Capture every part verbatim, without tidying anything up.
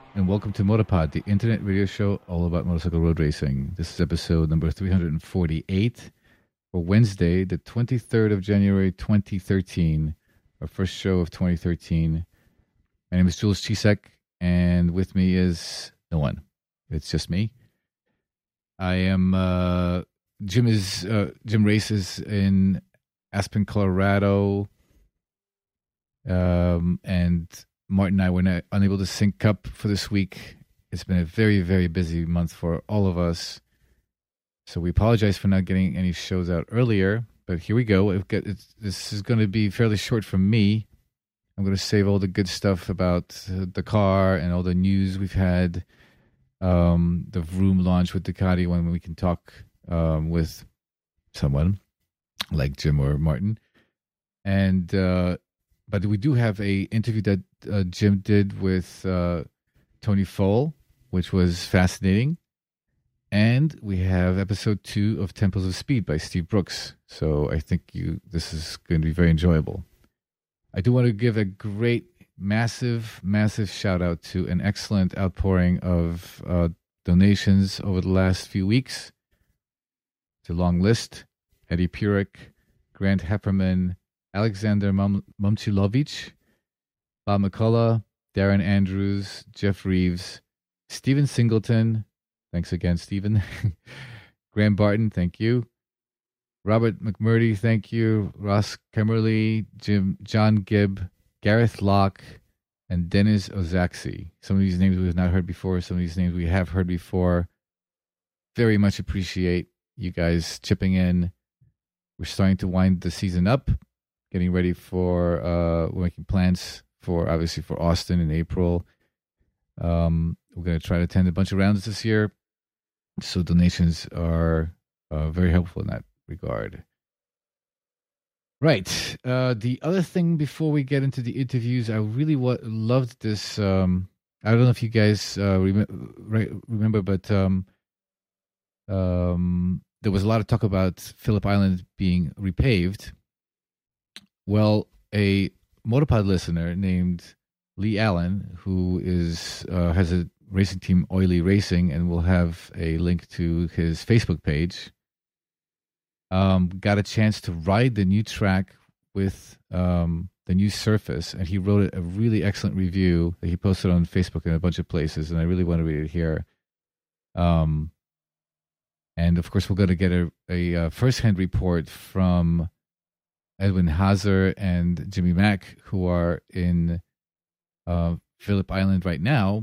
and welcome to Motopod, the internet radio show all about motorcycle road racing. This is episode number three hundred forty-eight for Wednesday, the twenty-third of January, twenty thirteen, our first show of twenty thirteen. My name is Jules Chisek, and with me is no one. It's just me. I am, uh, Jim is, uh, Jim races in Aspen, Colorado, um, and Martin and I were not, unable to sync up for this week. It's been a very, very busy month for all of us. So we apologize for not getting any shows out earlier, but here we go. Got, it's, this is going to be fairly short from me. I'm going to save all the good stuff about uh, the car and all the news we've had, um, the Vroom launch with Ducati, when we can talk um, with someone like Jim or Martin. And uh, but we do have a interview that uh, Jim did with uh, Tony Foal, which was fascinating. And we have episode two of Temples of Speed by Steve Brooks. So I think you this is going to be very enjoyable. I do want to give a great, massive, massive shout out to an excellent outpouring of uh, donations over the last few weeks. It's a long list. Eddie Purick, Grant Hepperman, Alexander Mum- Mumchilovich, Bob McCullough, Darren Andrews, Jeff Reeves, Stephen Singleton, thanks again, Stephen, Graham Barton, thank you, Robert McMurdy, thank you, Ross Kemmerly, Jim, John Gibb, Gareth Locke, and Dennis Ozaxi. Some of these names we have not heard before, some of these names we have heard before. Very much appreciate you guys chipping in. We're starting to wind the season up. Getting ready for, uh, we're making plans for, obviously, for Austin in April. Um, we're going to try to attend a bunch of rounds this year. So donations are uh, very helpful in that regard. Right. Uh, the other thing before we get into the interviews, I really wa- loved this. Um, I don't know if you guys uh, rem- right, remember, but um, um, there was a lot of talk about Phillip Island being repaved. Well, a Motopod listener named Lee Allen, who is uh, has a racing team, Oily Racing, and will have a link to his Facebook page, um, got a chance to ride the new track with um, the new surface, and he wrote a really excellent review that he posted on Facebook and a bunch of places, and I really want to read it here. Um, and, of course, we're going to get a, a, a first-hand report from Edwin Hazer and Jimmy Mack, who are in uh, Phillip Island right now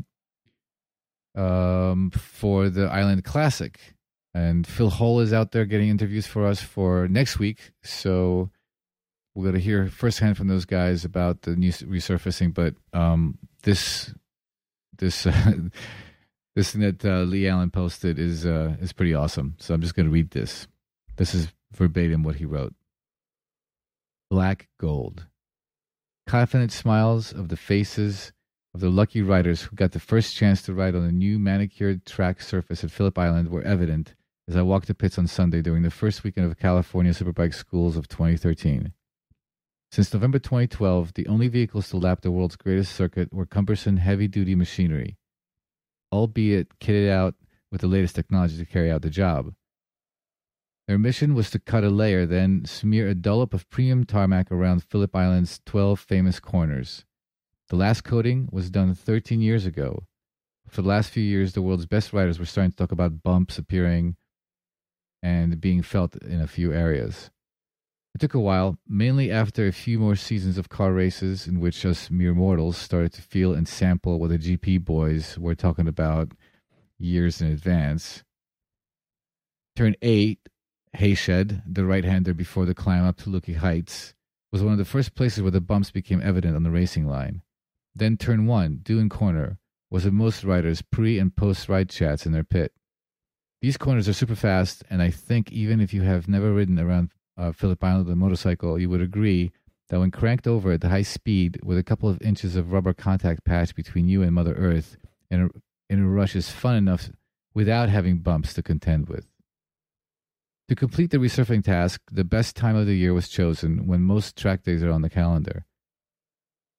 um, for the Island Classic. And Phil Hull is out there getting interviews for us for next week. So we're going to hear firsthand from those guys about the new resurfacing. But um, this this uh, this thing that uh, Lee Allen posted is uh, is pretty awesome. So I'm just going to read this. This is verbatim what he wrote. Black gold. Confident smiles of the faces of the lucky riders who got the first chance to ride on the new manicured track surface at Phillip Island were evident as I walked the pits on Sunday during the first weekend of California Superbike Schools of twenty thirteen. Since November twenty twelve, the only vehicles to lap the world's greatest circuit were cumbersome heavy-duty machinery, albeit kitted out with the latest technology to carry out the job. Their mission was to cut a layer, then smear a dollop of premium tarmac around Phillip Island's twelve famous corners. The last coating was done thirteen years ago. For the last few years, the world's best riders were starting to talk about bumps appearing and being felt in a few areas. It took a while, mainly after a few more seasons of car races in which us mere mortals started to feel and sample what the G P boys were talking about years in advance. Turn eight, Hayshed, the right-hander before the climb up to Lucky Heights, was one of the first places where the bumps became evident on the racing line. Then turn one, Dune Corner, was in most riders' pre- and post-ride chats in their pit. These corners are super fast, and I think even if you have never ridden around uh, Phillip Island with a motorcycle, you would agree that when cranked over at the high speed with a couple of inches of rubber contact patch between you and Mother Earth, in a, in a rush is fun enough without having bumps to contend with. To complete the resurfacing task, the best time of the year was chosen when most track days are on the calendar.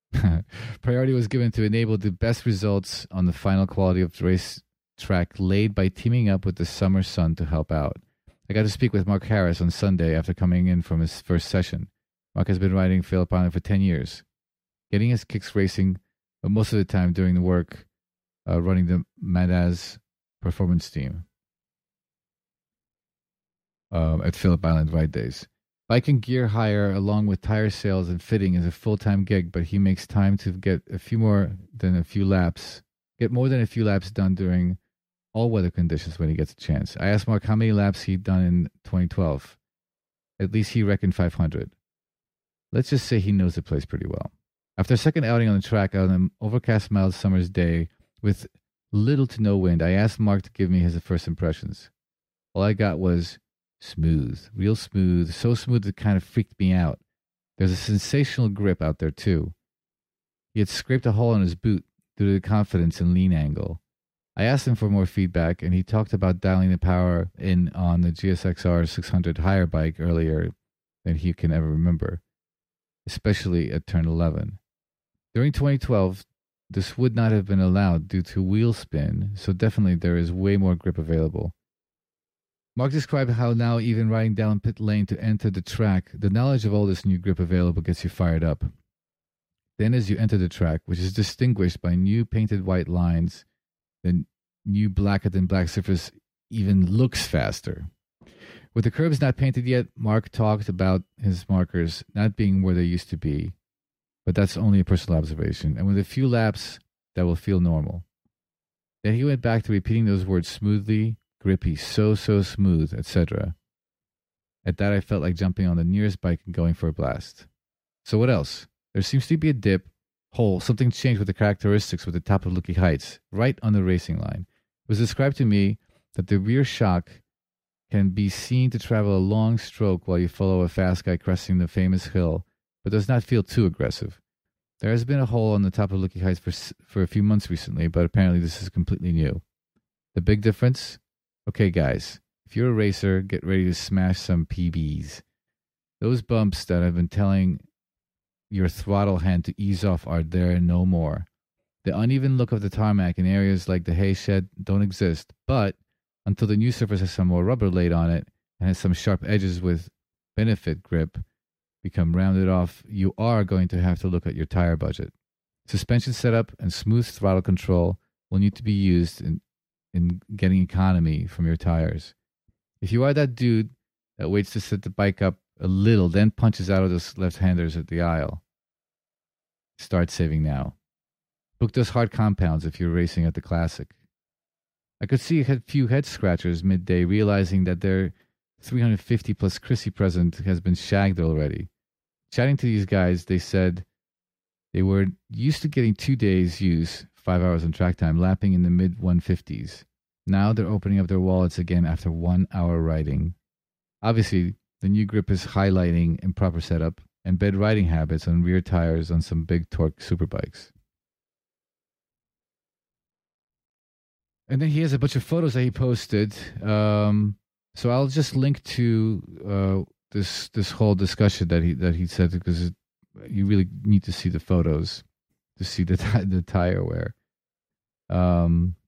Priority was given to enable the best results on the final quality of the race track laid by teaming up with the summer sun to help out. I got to speak with Mark Harris on Sunday after coming in from his first session. Mark has been riding Phillip Island for ten years, getting his kicks racing, but most of the time doing the work uh, running the Madaz performance team um, at Phillip Island Ride Days. Bike and gear hire along with tire sales and fitting is a full-time gig, but he makes time to get a few more than a few laps, get more than a few laps done during all weather conditions when he gets a chance. I asked Mark how many laps he'd done in twenty twelve. At least he reckoned five hundred. Let's just say he knows the place pretty well. After a second outing on the track on an overcast mild summer's day with little to no wind, I asked Mark to give me his first impressions. All I got was smooth, real smooth, so smooth it kind of freaked me out. There's a sensational grip out there too. He had scraped a hole in his boot due to the confidence and lean angle. I asked him for more feedback, and he talked about dialing the power in on the G S X R six hundred higher bike earlier than he can ever remember, especially at turn eleven. During twenty twelve, this would not have been allowed due to wheel spin, so definitely there is way more grip available. Mark described how now even riding down pit lane to enter the track, the knowledge of all this new grip available gets you fired up. Then as you enter the track, which is distinguished by new painted white lines, the new blackened and black surface even looks faster. With the curbs not painted yet, Mark talked about his markers not being where they used to be, but that's only a personal observation, and with a few laps, that will feel normal. Then he went back to repeating those words smoothly, grippy, so, so smooth, et cetera. At that, I felt like jumping on the nearest bike and going for a blast. So what else? There seems to be a dip, hole, something changed with the characteristics with the top of Lookie Heights, right on the racing line. It was described to me that the rear shock can be seen to travel a long stroke while you follow a fast guy cresting the famous hill, but does not feel too aggressive. There has been a hole on the top of Lookie Heights for, for a few months recently, but apparently this is completely new. The big difference? Okay, guys, if you're a racer, get ready to smash some P Bs. Those bumps that I've been telling your throttle hand to ease off are there no more. The uneven look of the tarmac in areas like the hay shed don't exist, but until the new surface has some more rubber laid on it and has some sharp edges with benefit grip become rounded off, you are going to have to look at your tire budget. Suspension setup and smooth throttle control will need to be used in, in getting economy from your tires. If you are that dude that waits to set the bike up a little, then punches out of those left-handers at the aisle, start saving now. Book those hard compounds if you're racing at the Classic. I could see a few head scratchers midday, realizing that their three hundred fifty plus Chrissy present has been shagged already. Chatting to these guys, they said they were used to getting two days use, five hours on track time, lapping in the mid one fifties. Now they're opening up their wallets again after one hour riding. Obviously, the new grip is highlighting improper setup and bad riding habits on rear tires on some big torque superbikes. And then he has a bunch of photos that he posted. Um, so I'll just link to uh, this this whole discussion that he that he said, because it, you really need to see the photos to see the the tire wear. Um,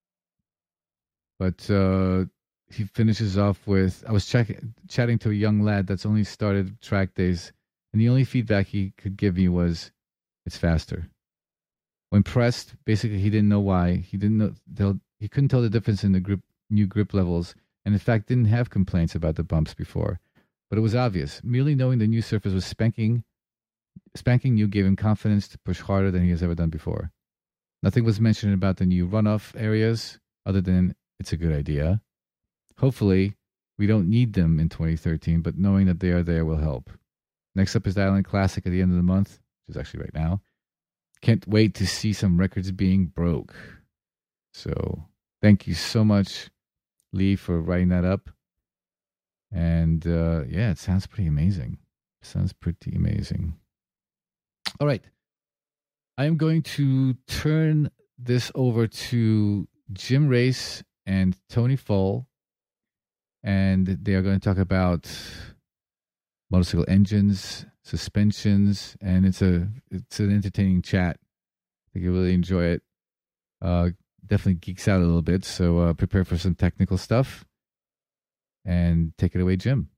but uh, he finishes off with, I was check, chatting to a young lad that's only started track days, and the only feedback he could give me was, it's faster. When pressed, basically he didn't know why. He didn't know they'll. He couldn't tell the difference in the grip, new grip levels, and in fact didn't have complaints about the bumps before. But it was obvious. Merely knowing the new surface was spanking, spanking new gave him confidence to push harder than he has ever done before. Nothing was mentioned about the new runoff areas, other than it's a good idea. Hopefully, we don't need them in twenty thirteen, but knowing that they are there will help. Next up is the Island Classic at the end of the month, which is actually right now. Can't wait to see some records being broke. So thank you so much, Lee, for writing that up. And uh, yeah, it sounds pretty amazing. Sounds pretty amazing. All right. I am going to turn this over to Jim Race and Tony Full. And they are going to talk about motorcycle engines, suspensions, and it's a it's an entertaining chat. I think you really enjoy it. Uh, definitely geeks out a little bit, so uh, prepare for some technical stuff. And take it away, Jim.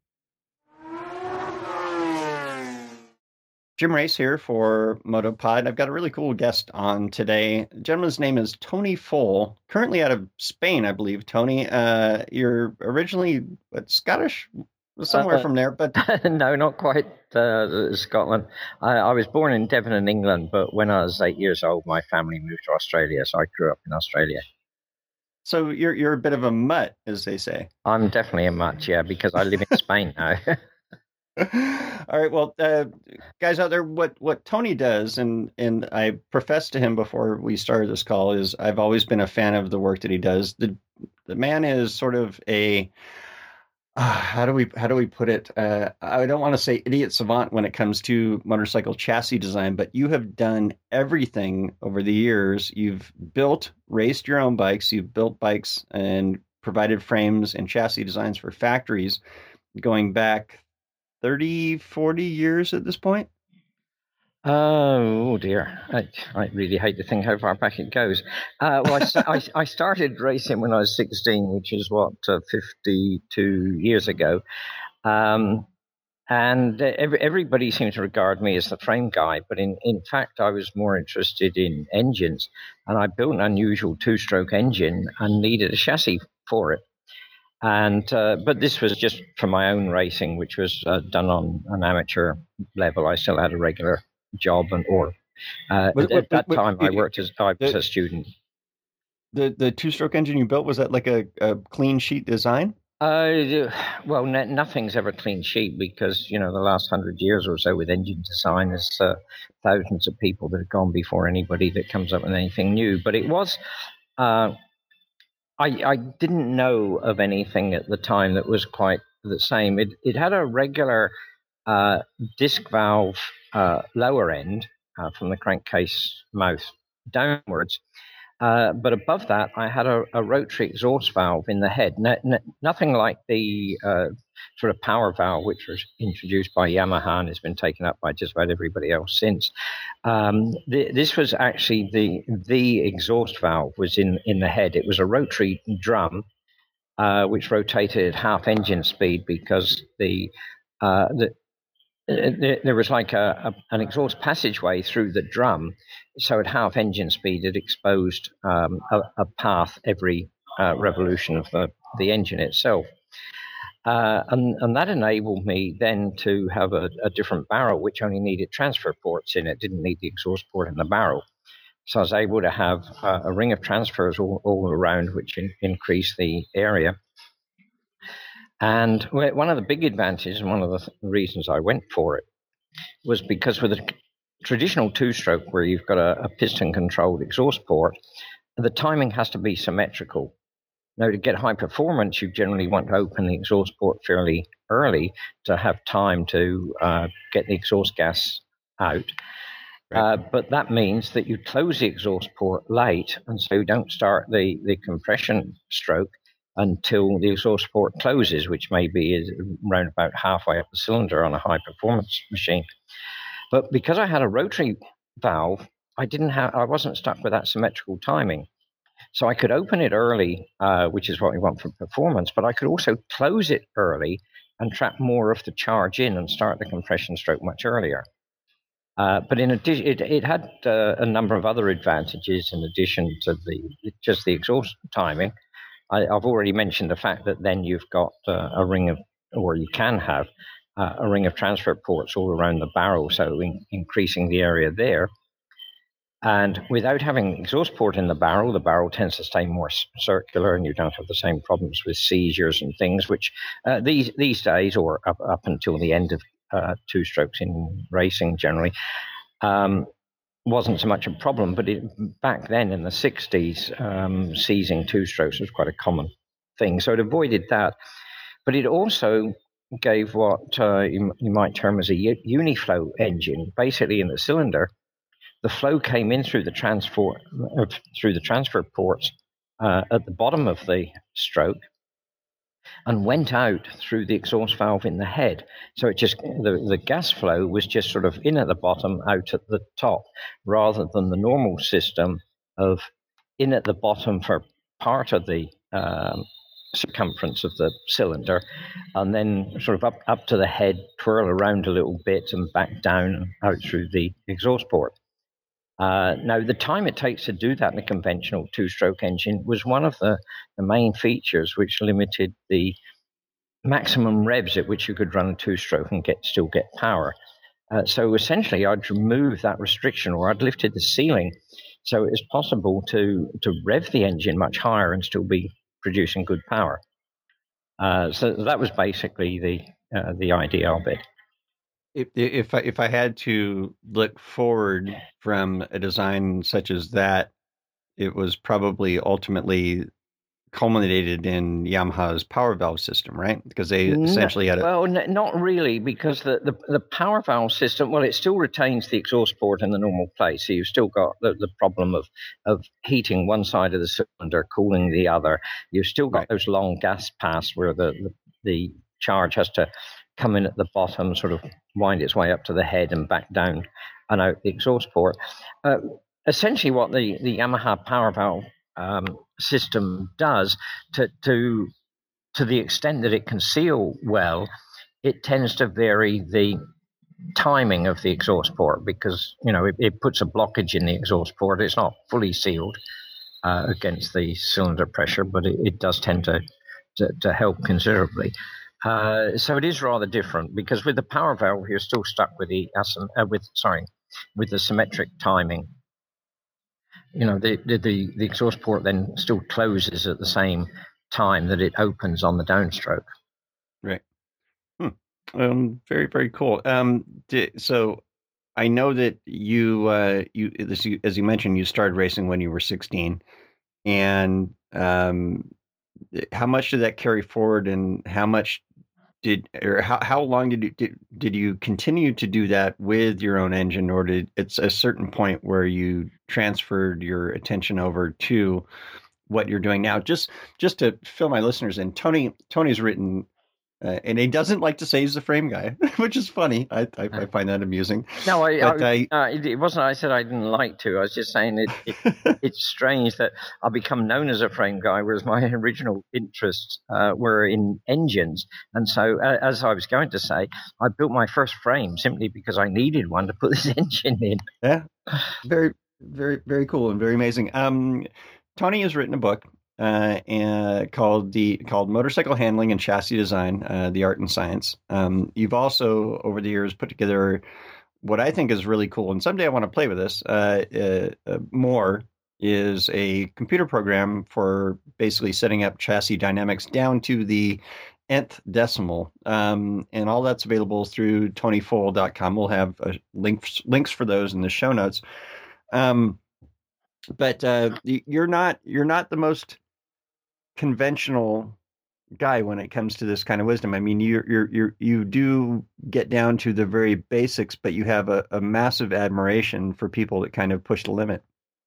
Jim Race here for MotoPod. I've got a really cool guest on today. The gentleman's name is Tony Foale, currently out of Spain, I believe. Tony, uh, you're originally what, Scottish? Somewhere uh, from there, but no, not quite uh, Scotland. I, I was born in Devon in England, but when I was eight years old, my family moved to Australia, so I grew up in Australia. So you're you're a bit of a mutt, as they say. I'm definitely a mutt, yeah, because I live in Spain now. All right, well, uh, guys out there, what, what Tony does, and, and I professed to him before we started this call, is I've always been a fan of the work that he does. The the man is sort of a uh, how do we how do we put it? Uh, I don't want to say idiot savant when it comes to motorcycle chassis design, but you have done everything over the years. You've built, raced your own bikes. You've built bikes and provided frames and chassis designs for factories going back thirty, forty years at this point. Oh, oh dear. I, I really hate to think how far back it goes. Uh, well, I, I, I started racing when I was sixteen, which is what, uh, fifty-two years ago. Um, and every, everybody seemed to regard me as the frame guy, but in, in fact, I was more interested in engines. And I built an unusual two-stroke engine and needed a chassis for it. And uh, but this was just for my own racing, which was uh, done on an amateur level. I still had a regular job, and or uh, but, at, but, at that but, time but, I worked as I was the, a student. The the two stroke engine you built, was that like a, a clean sheet design? Uh, well, n- nothing's ever clean sheet because you know the last hundred years or so with engine design, there's uh, thousands of people that have gone before anybody that comes up with anything new. But it was. Uh, I, I didn't know of anything at the time that was quite the same. It it had a regular uh, disc valve uh, lower end uh, from the crankcase mouth downwards, uh, but above that I had a, a rotary exhaust valve in the head. No, no, nothing like the uh, sort of power valve which was introduced by Yamaha and has been taken up by just about everybody else since. Um, the, this was actually the the exhaust valve was in, in the head. It was a rotary drum uh, which rotated at half engine speed because the, uh, the, the there was like a, a an exhaust passageway through the drum, so at half engine speed it exposed um, a, a path every uh, revolution of the, the engine itself. Uh, and, and that enabled me then to have a, a different barrel, which only needed transfer ports in it, didn't need the exhaust port in the barrel. So I was able to have uh, a ring of transfers all, all around, which in, increased the area. And one of the big advantages, and one of the th- reasons I went for it, was because with a traditional two-stroke where you've got a, a piston-controlled exhaust port, the timing has to be symmetrical. Now, to get high performance, you generally want to open the exhaust port fairly early to have time to uh, get the exhaust gas out. Right. Uh, but that means that you close the exhaust port late, and so you don't start the, the compression stroke until the exhaust port closes, which may be around about halfway up the cylinder on a high-performance machine. But because I had a rotary valve, I didn't have, I wasn't stuck with that symmetrical timing. So I could open it early, uh, which is what we want for performance, but I could also close it early and trap more of the charge in and start the compression stroke much earlier. Uh, but in addition, it, it had uh, a number of other advantages in addition to the just the exhaust timing. I, I've already mentioned the fact that then you've got uh, a ring of, or you can have uh, a ring of transfer ports all around the barrel, so in, increasing the area there. And without having an exhaust port in the barrel, the barrel tends to stay more circular, and you don't have the same problems with seizures and things, which uh, these these days, or up, up until the end of uh, two strokes in racing generally, um, wasn't so much a problem. But it, back then in the sixties, um, seizing two strokes was quite a common thing. So it avoided that. But it also gave what uh, you, you might term as a uniflow engine, basically in the cylinder. The flow came in through the transfer uh, through the transfer ports uh, at the bottom of the stroke, and went out through the exhaust valve in the head. So it just the, the gas flow was just sort of in at the bottom, out at the top, rather than the normal system of in at the bottom for part of the um, circumference of the cylinder, and then sort of up, up to the head, twirl around a little bit and back down and out through the exhaust port. Uh, now, the time it takes to do that in a conventional two-stroke engine was one of the, the main features which limited the maximum revs at which you could run a two-stroke and get still get power. Uh, so essentially, I'd removed that restriction, or I'd lifted the ceiling, so it was possible to to rev the engine much higher and still be producing good power. Uh, so that was basically the uh, the idea of it. If if I, if I had to look forward from a design such as that, it was probably ultimately culminated in Yamaha's power valve system, right? Because they essentially no, had a... Well, n- not really, because the, the, the power valve system, well, it still retains the exhaust port in the normal place. So you've still got the, the problem of, of heating one side of the cylinder, cooling the other. You've still got right. those long gas paths where the, the, the charge has to come in at the bottom, sort of wind its way up to the head and back down and out the exhaust port. Uh, essentially what the, the Yamaha power valve um, system does, to, to, to the extent that it can seal well, it tends to vary the timing of the exhaust port, because, you know, it, it puts a blockage in the exhaust port. It's not fully sealed uh, against the cylinder pressure, but it, it does tend to, to, to help considerably. Uh, so it is rather different, because with the power valve, you're still stuck with the uh, with sorry with the symmetric timing. You know, the, the the exhaust port then still closes at the same time that it opens on the downstroke. Right. Hmm. Um. Very very cool. Um. Did, so I know that you uh you as you as you mentioned, you started racing when you were sixteen, and um, how much did that carry forward, and how much Did or how how long did you did, did you continue to do that with your own engine, or did it's a certain point where you transferred your attention over to what you're doing now? Just just to fill my listeners in, Tony Tony's written, uh, and he doesn't like to say he's the frame guy, which is funny. I I, I find that amusing. No, I, but I, I uh, it, it wasn't. I said I didn't like to. I was just saying it. it it's strange that I become known as a frame guy, whereas my original interests uh, were in engines. And so, uh, as I was going to say, I built my first frame simply because I needed one to put this engine in. Yeah, very very very cool and very amazing. Um, Tony has written a book. Uh, and called the called Motorcycle Handling and Chassis Design, uh, the Art and Science. Um, you've also over the years put together what I think is really cool, and someday I want to play with this uh, uh, uh, more. Is a computer program for basically setting up chassis dynamics down to the nth decimal, um, and all that's available through tony foal dot com. We'll have uh, links links for those in the show notes. Um, but uh, you're not you're not the most conventional guy when it comes to this kind of wisdom. I mean, you you you you do get down to the very basics, but you have a, a massive admiration for people that kind of push the limit.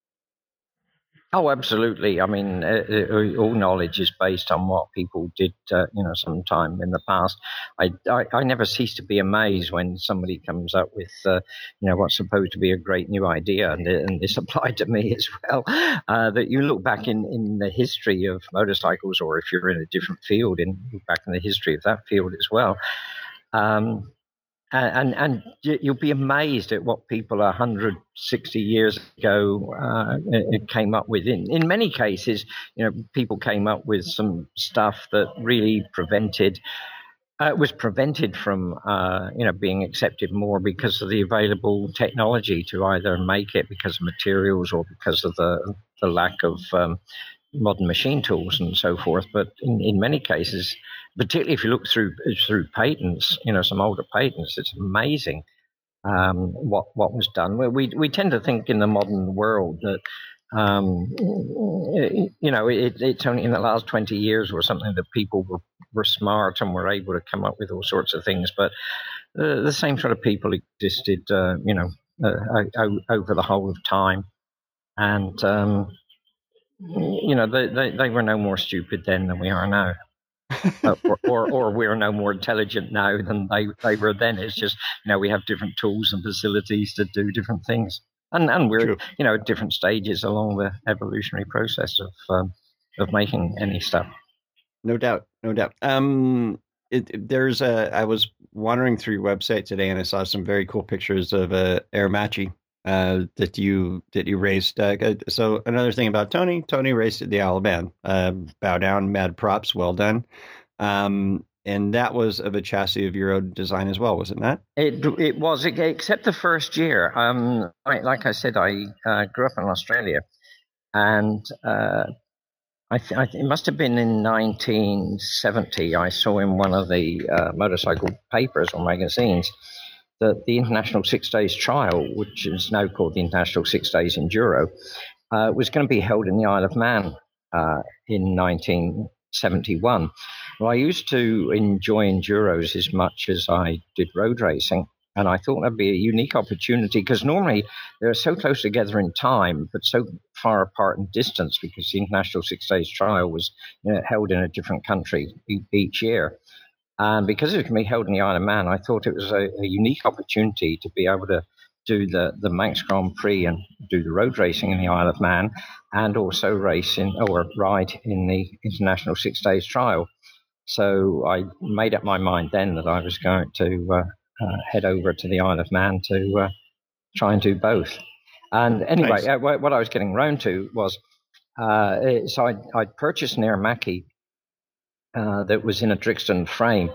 Oh, absolutely. I mean, uh, uh, all knowledge is based on what people did, uh, you know, sometime in the past. I, I, I never cease to be amazed when somebody comes up with, uh, you know, what's supposed to be a great new idea, and, and this applied to me as well, uh, that you look back in, in the history of motorcycles, or if you're in a different field, in back in the history of that field as well. Um, And, and you'll be amazed at what people one hundred sixty years ago uh, came up with. In, in many cases, you know, people came up with some stuff that really prevented, uh, was prevented from, uh, you know, being accepted more because of the available technology to either make it because of materials or because of the the lack of um, modern machine tools and so forth. But in, in many cases, particularly if you look through through patents, you know, some older patents, it's amazing um, what what was done. We we tend to think in the modern world that um, you know it, it's only in the last twenty years or something that people were, were smart and were able to come up with all sorts of things. But uh, the same sort of people existed, uh, you know, uh, over the whole of time, and um, you know they, they they were no more stupid then than we are now. uh, or, or or we're no more intelligent now than they, they were then. It's just, you know, we have different tools and facilities to do different things, and and we're True. you know at different stages along the evolutionary process of um, of making any stuff. No doubt, no doubt. Um, it, it, there's a. I was wandering through your website today, and I saw some very cool pictures of a uh, Aermacchi uh, that you that you raced. Uh, so another thing about Tony, Tony raced at the Isle of Man. Uh, bow down, mad props, well done. Um, and that was of a chassis of your own design as well, was it not? It it was, except the first year. Um, I, like I said, I uh, grew up in Australia, and uh, I, th- I th- it must have been in nineteen seventy. I saw in one of the uh, motorcycle papers or magazines that the International Six Days Trial, which is now called the International Six Days Enduro, uh, was going to be held in the Isle of Man uh, in nineteen seventy-one. Well, I used to enjoy enduros as much as I did road racing, and I thought that'd be a unique opportunity because normally they're so close together in time, but so far apart in distance because the International Six Days Trial was, you know, held in a different country e- each year. And because it can be held in the Isle of Man, I thought it was a, a unique opportunity to be able to do the, the Manx Grand Prix and do the road racing in the Isle of Man and also race in or ride in the International Six Days Trial. So I made up my mind then that I was going to uh, uh, head over to the Isle of Man to uh, try and do both. And anyway, nice. uh, what I was getting round to was, uh, so I'd, I'd purchased an Aermacchi uh, that was in a Drixton frame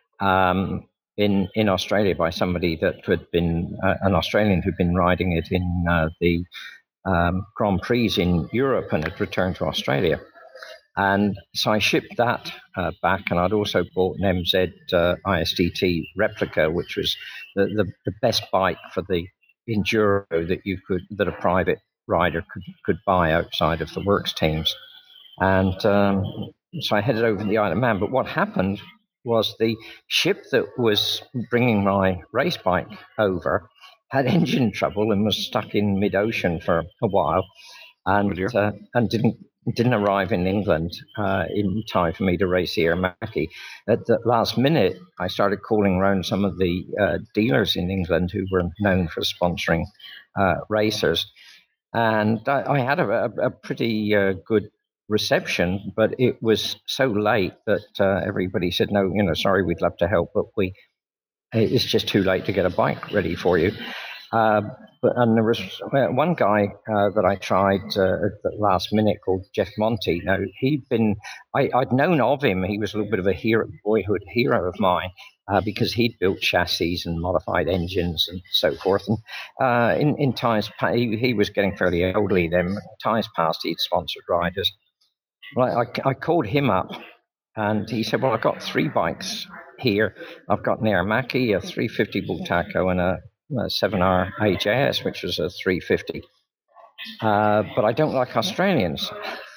um, in in Australia by somebody that had been uh, an Australian who'd been riding it in uh, the um, Grand Prix in Europe and had returned to Australia. And so I shipped that uh, back, and I'd also bought an M Z uh, I S D T replica, which was the, the, the best bike for the enduro that you could that a private rider could could buy outside of the works teams. And um, so I headed over to the Isle of Man. But what happened was the ship that was bringing my race bike over had engine trouble and was stuck in mid-ocean for a while, and oh uh, and didn't. didn't arrive in England uh, in time for me to race the Aermacchi. At the last minute, I started calling around some of the uh, dealers in England who were known for sponsoring uh, racers. And I, I had a, a pretty uh, good reception, but it was so late that uh, everybody said, no, you know, sorry, we'd love to help, but we it's just too late to get a bike ready for you. Uh, but, and there was one guy uh, that I tried uh, at the last minute called Jeff Monty. Now, he'd been, I, I'd known of him. He was a little bit of a hero, boyhood hero of mine uh, because he'd built chassis and modified engines and so forth. And uh, in, in times, he, he was getting fairly elderly then. Times past, he'd sponsored riders. Well, I, I called him up and he said, well, I've got three bikes here. I've got an Aermacchi, a three fifty Bultaco, and a a seven R A J S, which was a three fifty. Uh, but I don't like Australians.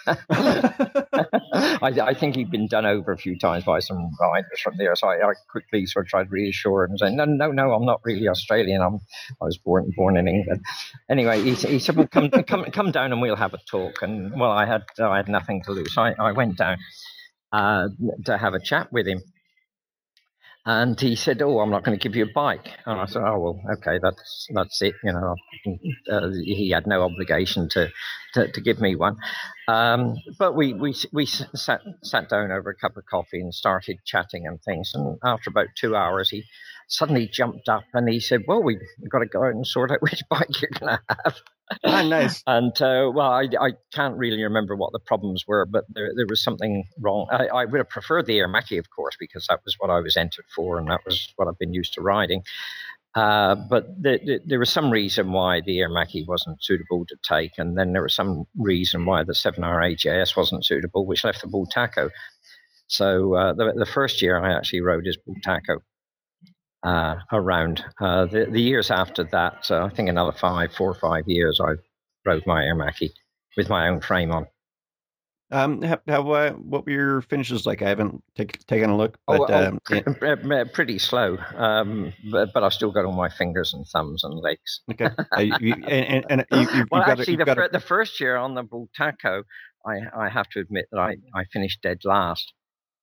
I, I think he'd been done over a few times by some riders from there. So I, I quickly sort of tried to reassure him and say, no, no, no, I'm not really Australian. I'm, I was born born in England. Anyway, he, he said, well, come, come, come down and we'll have a talk. And well, I had, I had nothing to lose. So I, I went down uh, to have a chat with him. And he said, oh, I'm not going to give you a bike. And I said, oh, well, okay, that's that's it. You know, uh, he had no obligation to, to, to give me one. Um, but we, we we sat sat down over a cup of coffee and started chatting and things. And after about two hours, he suddenly jumped up and he said, well, we've got to go out and sort out which bike you're going to have. Ah, nice. And, uh, well, I, I can't really remember what the problems were, but there there was something wrong. I, I would have preferred the Aermacchi, of course, because that was what I was entered for and that was what I've been used to riding. Uh, but the, the, there was some reason why the Aermacchi wasn't suitable to take, and then there was some reason why the seven R A J S wasn't suitable, which left the Bultaco. So uh, the, the first year I actually rode his Bultaco. Uh, around uh, the, the years after that, uh, I think another five, four or five years, I rode my Aermacchi with my own frame on. Um, how, how uh, what were your finishes like? I haven't take, taken a look, but oh, um, oh, yeah. pretty slow. Um, but, but I've still got all my fingers and thumbs and legs. Okay, uh, you, and, and you, you, well, got actually, a, the, got fir- a... the first year on the Bultaco, I, I have to admit that I, I finished dead last.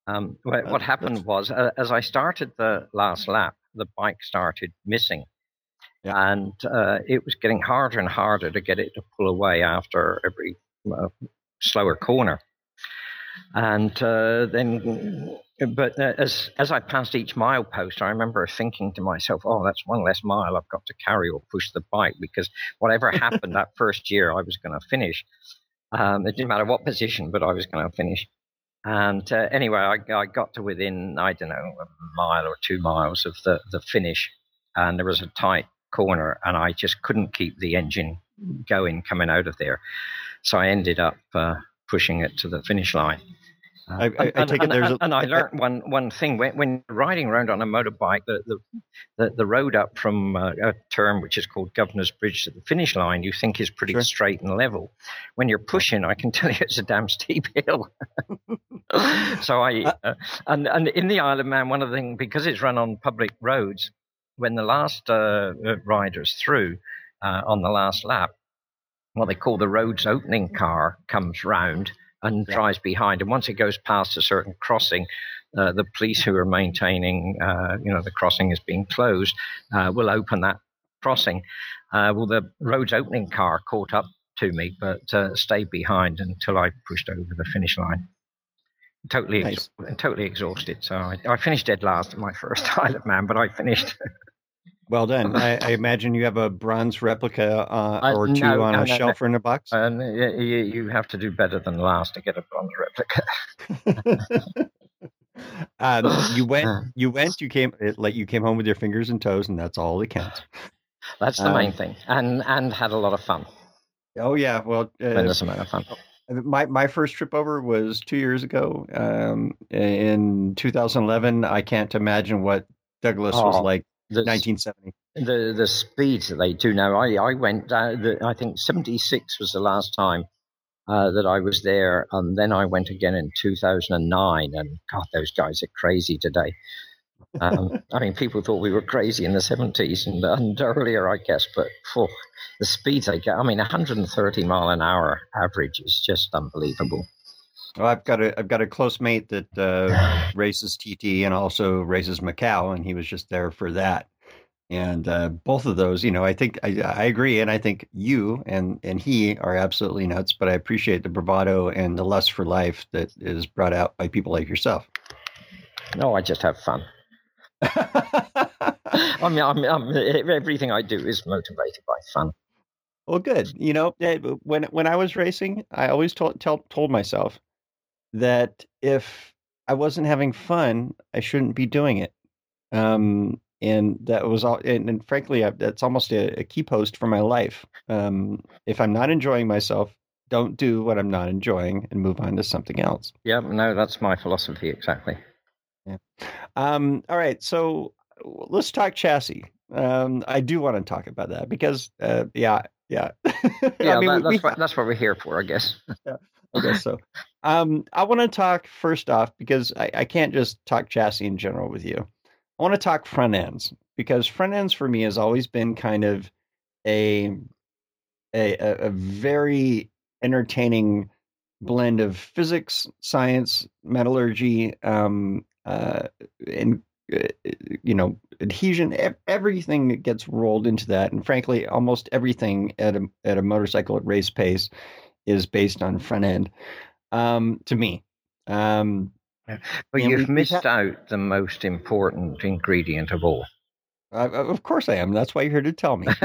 Um, what, what happened was, uh, as I started the last lap, the bike started missing. Yeah. And uh, it was getting harder and harder to get it to pull away after every uh, slower corner. And uh, then, but uh, as as I passed each milepost, I remember thinking to myself, oh, that's one less mile I've got to carry or push the bike, because whatever happened that first year, I was going to finish. Um, it didn't matter what position, but I was going to finish. And uh, anyway, I, I got to within, I don't know, a mile or two miles of the, the finish. And there was a tight corner, and I just couldn't keep the engine going coming out of there. So I ended up uh, pushing it to the finish line. Uh, I, I, I take and, it there's and, a, and I learned one one thing when, when riding around on a motorbike, the the, the, the road up from uh, a term which is called Governor's Bridge to the finish line, you think is pretty sure. straight and level. When you're pushing, I can tell you it's a damn steep hill. So I uh, and and in the Isle of Man, one of the things, because it's run on public roads, when the last uh, rider's through uh, on the last lap, what they call the road's opening car comes round and yeah. drives behind. And once it goes past a certain crossing, uh, the police who are maintaining, uh, you know, the crossing is being closed, uh, will open that crossing. Uh, well, the road's opening car caught up to me, but uh, stayed behind until I pushed over the finish line. Totally, nice. ex- totally exhausted. So I, I finished dead last at my first Isle of Man, but I finished. Well done. I, I imagine you have a bronze replica uh, or uh, two no, on no, a no, shelf no. or in a box? And uh, you, you have to do better than last to get a bronze replica. um, you went, you went, you came, it, like you came home with your fingers and toes, and that's all that counts. That's the um, main thing, and and had a lot of fun. Oh yeah, well, uh, tremendous amount of fun. My my first trip over was two years ago, um, in two thousand eleven. I can't imagine what Douglas oh. was like. The, nineteen seventy. The the speeds that they do now. I I went. Uh, the, I think seventy-six was the last time uh, that I was there, and then I went again in two thousand nine. And God, those guys are crazy today. Um, I mean, people thought we were crazy in the seventies and, and earlier, I guess. But phew, the speeds they get. I mean, one hundred thirty mile an hour average is just unbelievable. Well, I've got a I've got a close mate that uh, races T T and also races Macau, and he was just there for that. And uh, both of those, you know, I think I, I agree, and I think you and, and he are absolutely nuts. But I appreciate the bravado and the lust for life that is brought out by people like yourself. No, I just have fun. I mean, I'm, I'm, everything I do is motivated by fun. Well, good. You know, when when I was racing, I always told tell, told myself that if I wasn't having fun, I shouldn't be doing it. Um, and that was all. And, and frankly, I, that's almost a, a key post for my life. Um, if I'm not enjoying myself, don't do what I'm not enjoying and move on to something else. Yeah, no, that's my philosophy exactly. Yeah. Um, all right. So let's talk chassis. Um, I do want to talk about that because, uh, yeah, yeah. yeah, I mean, that, that's, we, what, that's what we're here for, I guess. Yeah. I guess so. Um, I want to talk first off because I, I can't just talk chassis in general with you. I want to talk front ends because front ends for me has always been kind of a a, a very entertaining blend of physics, science, metallurgy, um, uh, and uh, you know, adhesion. Everything that gets rolled into that, and frankly, almost everything at a at a motorcycle at race pace is based on front end. Um, to me, um, but you've we, missed ha- out the most important ingredient of all. Uh, of course I am. That's why you're here to tell me.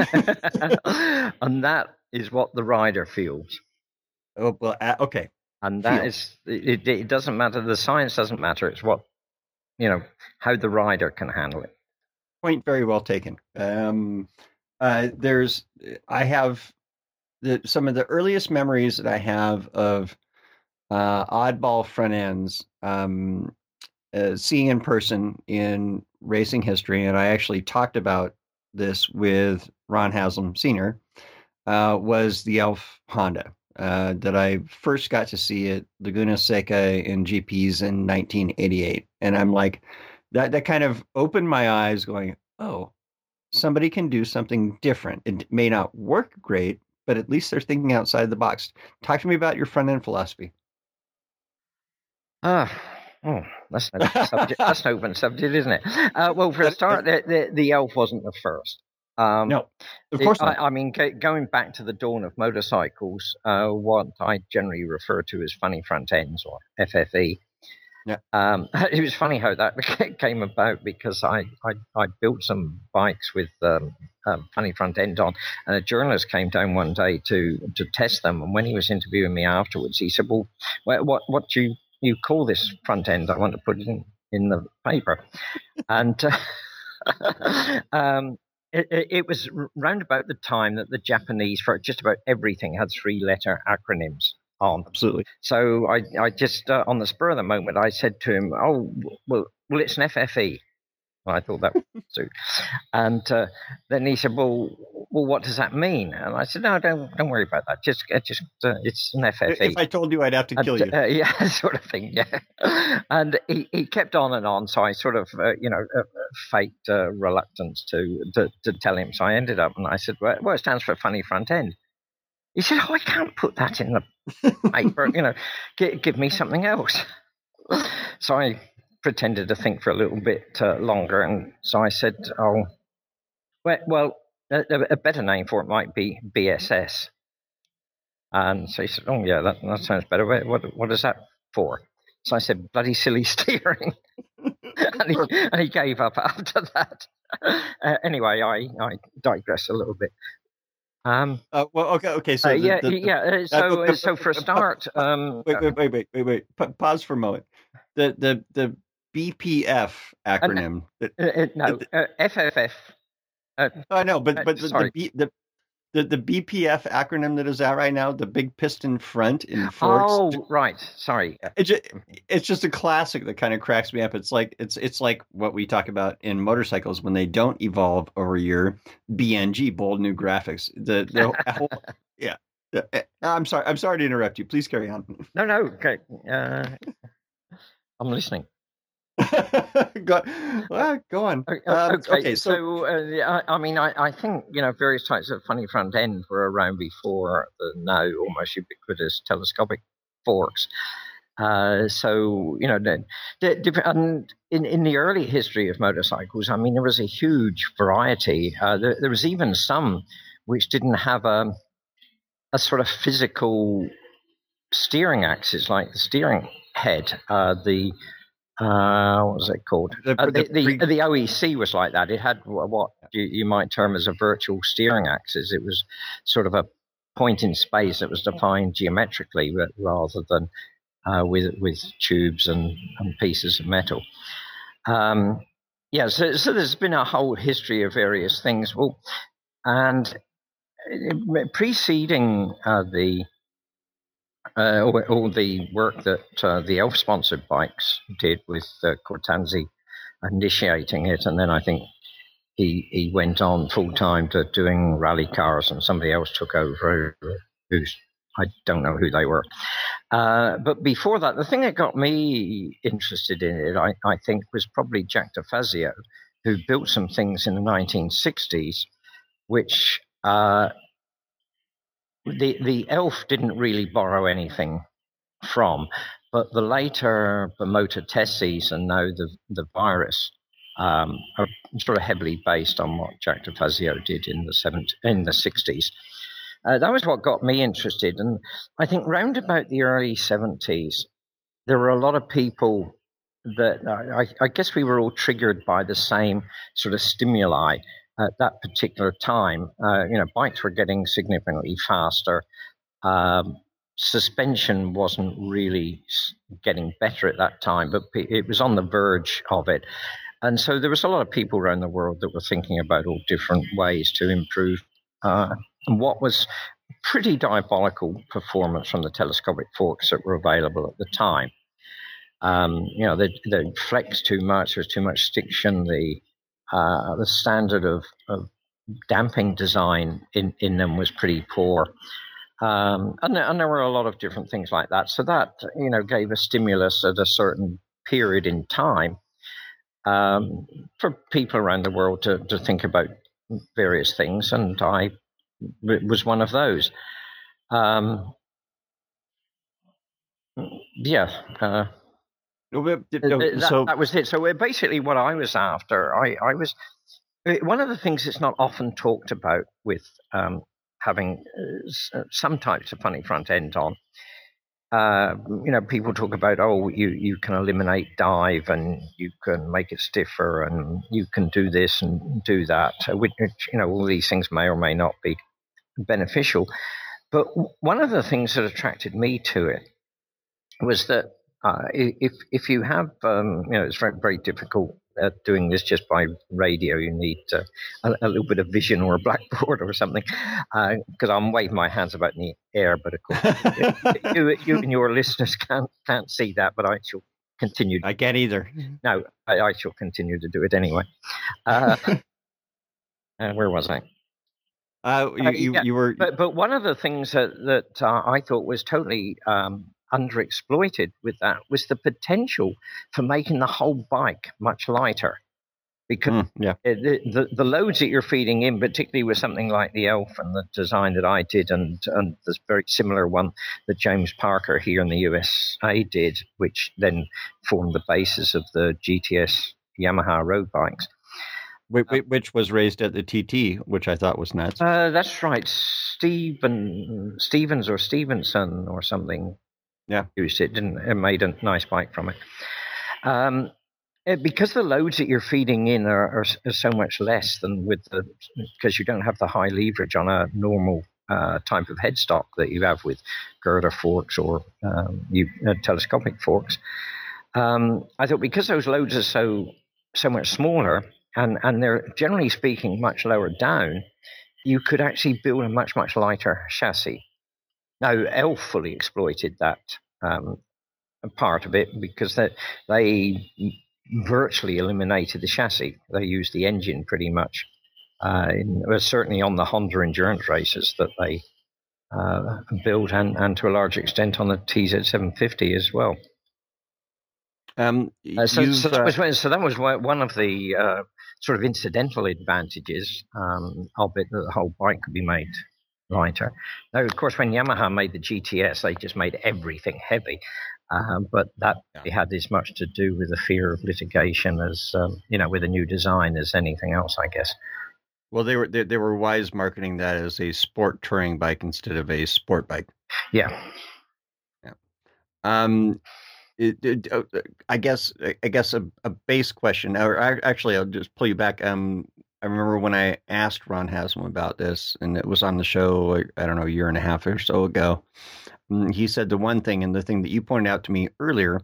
And that is what the rider feels. Oh well, uh, okay. And that Feel. is it, it. Doesn't matter. The science doesn't matter. It's what you know how the rider can handle it. Point very well taken. Um, uh, there's I have. The, some of the earliest memories that I have of uh, oddball front ends, um, uh, seeing in person in racing history, and I actually talked about this with Ron Haslam Senior, uh, was the Elf Honda uh, that I first got to see at Laguna Seca in G Ps in nineteen eighty-eight. And I'm like, that, that kind of opened my eyes going, oh, somebody can do something different. It may not work great, but at least they're thinking outside the box. Talk to me about your front end philosophy. Ah, Oh, that's an open subject. That's an open subject, isn't it? Uh, well, for a start, the, the, the Elf wasn't the first. Um, no, of course it, not. I, I mean, go, going back to the dawn of motorcycles, uh, what I generally refer to as funny front ends, or F F E. Yeah. Um, it was funny how that came about, because I, I, I built some bikes with um, a funny front end on, and a journalist came down one day to, to test them. And when he was interviewing me afterwards, he said, well, what, what do you, you call this front end? I want to put it in, in the paper. And uh, um, it, it was round about the time that the Japanese, for just about everything, had three-letter acronyms on. Absolutely. So I, I just, uh, on the spur of the moment, I said to him, oh, well, well, it's an F F E. Well, I thought that would suit. And uh, then he said, well, well, what does that mean? And I said, no, don't don't worry about that. Just, just uh, it's an F F E. If I told you, I'd have to kill and, you. Uh, yeah, sort of thing, yeah. And he, he kept on and on, so I sort of, uh, you know, uh, faked uh, reluctance to, to to tell him. So I ended up, and I said, well, well, it stands for funny front end. He said, oh, I can't put that in the paper, you know, give, give me something else. So I pretended to think for a little bit uh, longer, and so I said, oh, well, well a, a better name for it might be B S S. And so he said, oh, yeah, that, that sounds better. What, what is that for? So I said, bloody silly steering. and, he, and he gave up after that. Uh, anyway, I, I digress a little bit. Um, uh, well, okay, okay. So uh, the, yeah, the, the, yeah. Uh, so, uh, so for a start, um, wait, wait, wait, wait, wait, wait. Pa- pause for a moment. The the the B P F acronym. Uh, uh, no, uh, F F F. Uh, I know, but but the, sorry. the, B, the the the B P F acronym that is out right now, the big piston front in forks. Oh, right. Sorry. It's just, it's just a classic that kind of cracks me up. It's like it's it's like what we talk about in motorcycles when they don't evolve over your B N G, bold new graphics. The the whole, yeah. The, I'm sorry. I'm sorry to interrupt you. Please carry on. No, no. Okay. Uh, I'm listening. go, well, go on. Okay, um, okay, okay so, so uh, I, I mean, I, I think, you know, various types of funny front end were around before the now almost ubiquitous telescopic forks. Uh, so, you know, the, the, and in, in the early history of motorcycles, I mean, there was a huge variety. Uh, there, there was even some which didn't have a, a sort of physical steering axis, like the steering head, uh, the Uh, what was it called? The, uh, the, the, the, the O E C was like that. It had what you, you might term as a virtual steering axis. It was sort of a point in space that was defined geometrically rather than uh, with with tubes and, and pieces of metal. Um, yeah, so, so there's been a whole history of various things. Well, and preceding uh, the Uh, all, all the work that uh, the Elf-sponsored bikes did with uh, Cortanzi initiating it, and then I think he he went on full-time to doing rally cars, and somebody else took over, who's I don't know who they were. Uh, but before that, the thing that got me interested in it, I, I think, was probably Jack DeFazio, who built some things in the nineteen sixties, which... Uh, The the Elf didn't really borrow anything from, but the later the Motor Test Season, now the the Virus, um, are sort of heavily based on what Jack DeFazio did in the seventies, in the sixties. Uh, that was what got me interested, and I think round about the early seventies, there were a lot of people that I, I guess we were all triggered by the same sort of stimuli. At that particular time, uh, you know, bikes were getting significantly faster. Um, suspension wasn't really getting better at that time, but it was on the verge of it. And so there was a lot of people around the world that were thinking about all different ways to improve uh, what was pretty diabolical performance from the telescopic forks that were available at the time. Um, you know, they they flexed too much. There was too much stiction. The Uh, the standard of, of damping design in, in them was pretty poor. Um, and, and there were a lot of different things like that. So that, you know, gave a stimulus at a certain period in time um, for people around the world to, to think about various things. And I was one of those. Um, yeah. Uh, No, but- Uh, no, that, so that was it. So uh, basically, what I was after, I, I was uh, one of the things that's not often talked about with um, having uh, s- uh, some types of funny front end on. Uh, you know, people talk about, oh, you, you can eliminate dive and you can make it stiffer and you can do this and do that, uh, which, you know, all these things may or may not be beneficial. But one of the things that attracted me to it was that uh, if if you have, um, you know, it's very, very difficult uh, doing this just by radio. You need uh, a, a little bit of vision or a blackboard or something. Because uh, I'm waving my hands about in the air, but of course, you, you and your listeners can't can't see that. But I shall continue. I can't either. No, I, I shall continue to do it anyway. Uh, uh, where was I? Uh, you, Uh, you, yeah, you were. But but one of the things that that uh, I thought was totally um, underexploited with that was the potential for making the whole bike much lighter. Because Mm, yeah. the, the the loads that you're feeding in, particularly with something like the Elf and the design that I did, and and this very similar one that James Parker here in the U S A did, which then formed the basis of the G T S Yamaha road bikes. Which, which was raised at the T T, which I thought was nuts. Uh, that's right, Stephen Stevens or Stevenson or something. Yeah, used it, didn't it? Made a nice bike from it. Um, because the loads that you're feeding in are, are, are so much less than with the because you don't have the high leverage on a normal uh, type of headstock that you have with girder forks or um, you, uh, telescopic forks. Um, I thought because those loads are so so much smaller. And, and they're generally speaking much lower down, you could actually build a much, much lighter chassis. Now, Elf fully exploited that um, part of it because they, they virtually eliminated the chassis. They used the engine pretty much. Uh, in, well, certainly on the Honda endurance races that they uh, built, and, and to a large extent on the T Z seven fifty as well. Um, uh, so, so, that uh, was, so that was one of the uh, sort of incidental advantages um, of it, that the whole bike could be made lighter. Now, of course, when Yamaha made the G T S, they just made everything heavy. Uh, but that yeah. had as much to do with the fear of litigation as, um, you know, with a new design as anything else, I guess. Well, they were they, they were wise marketing that as a sport touring bike instead of a sport bike. Yeah. Yeah. Um. It, it, uh, I guess I guess a, a base question, or actually, I'll just pull you back. Um, I remember when I asked Ron Haslam about this, and it was on the show, I don't know, a year and a half or so ago. He said the one thing, and the thing that you pointed out to me earlier,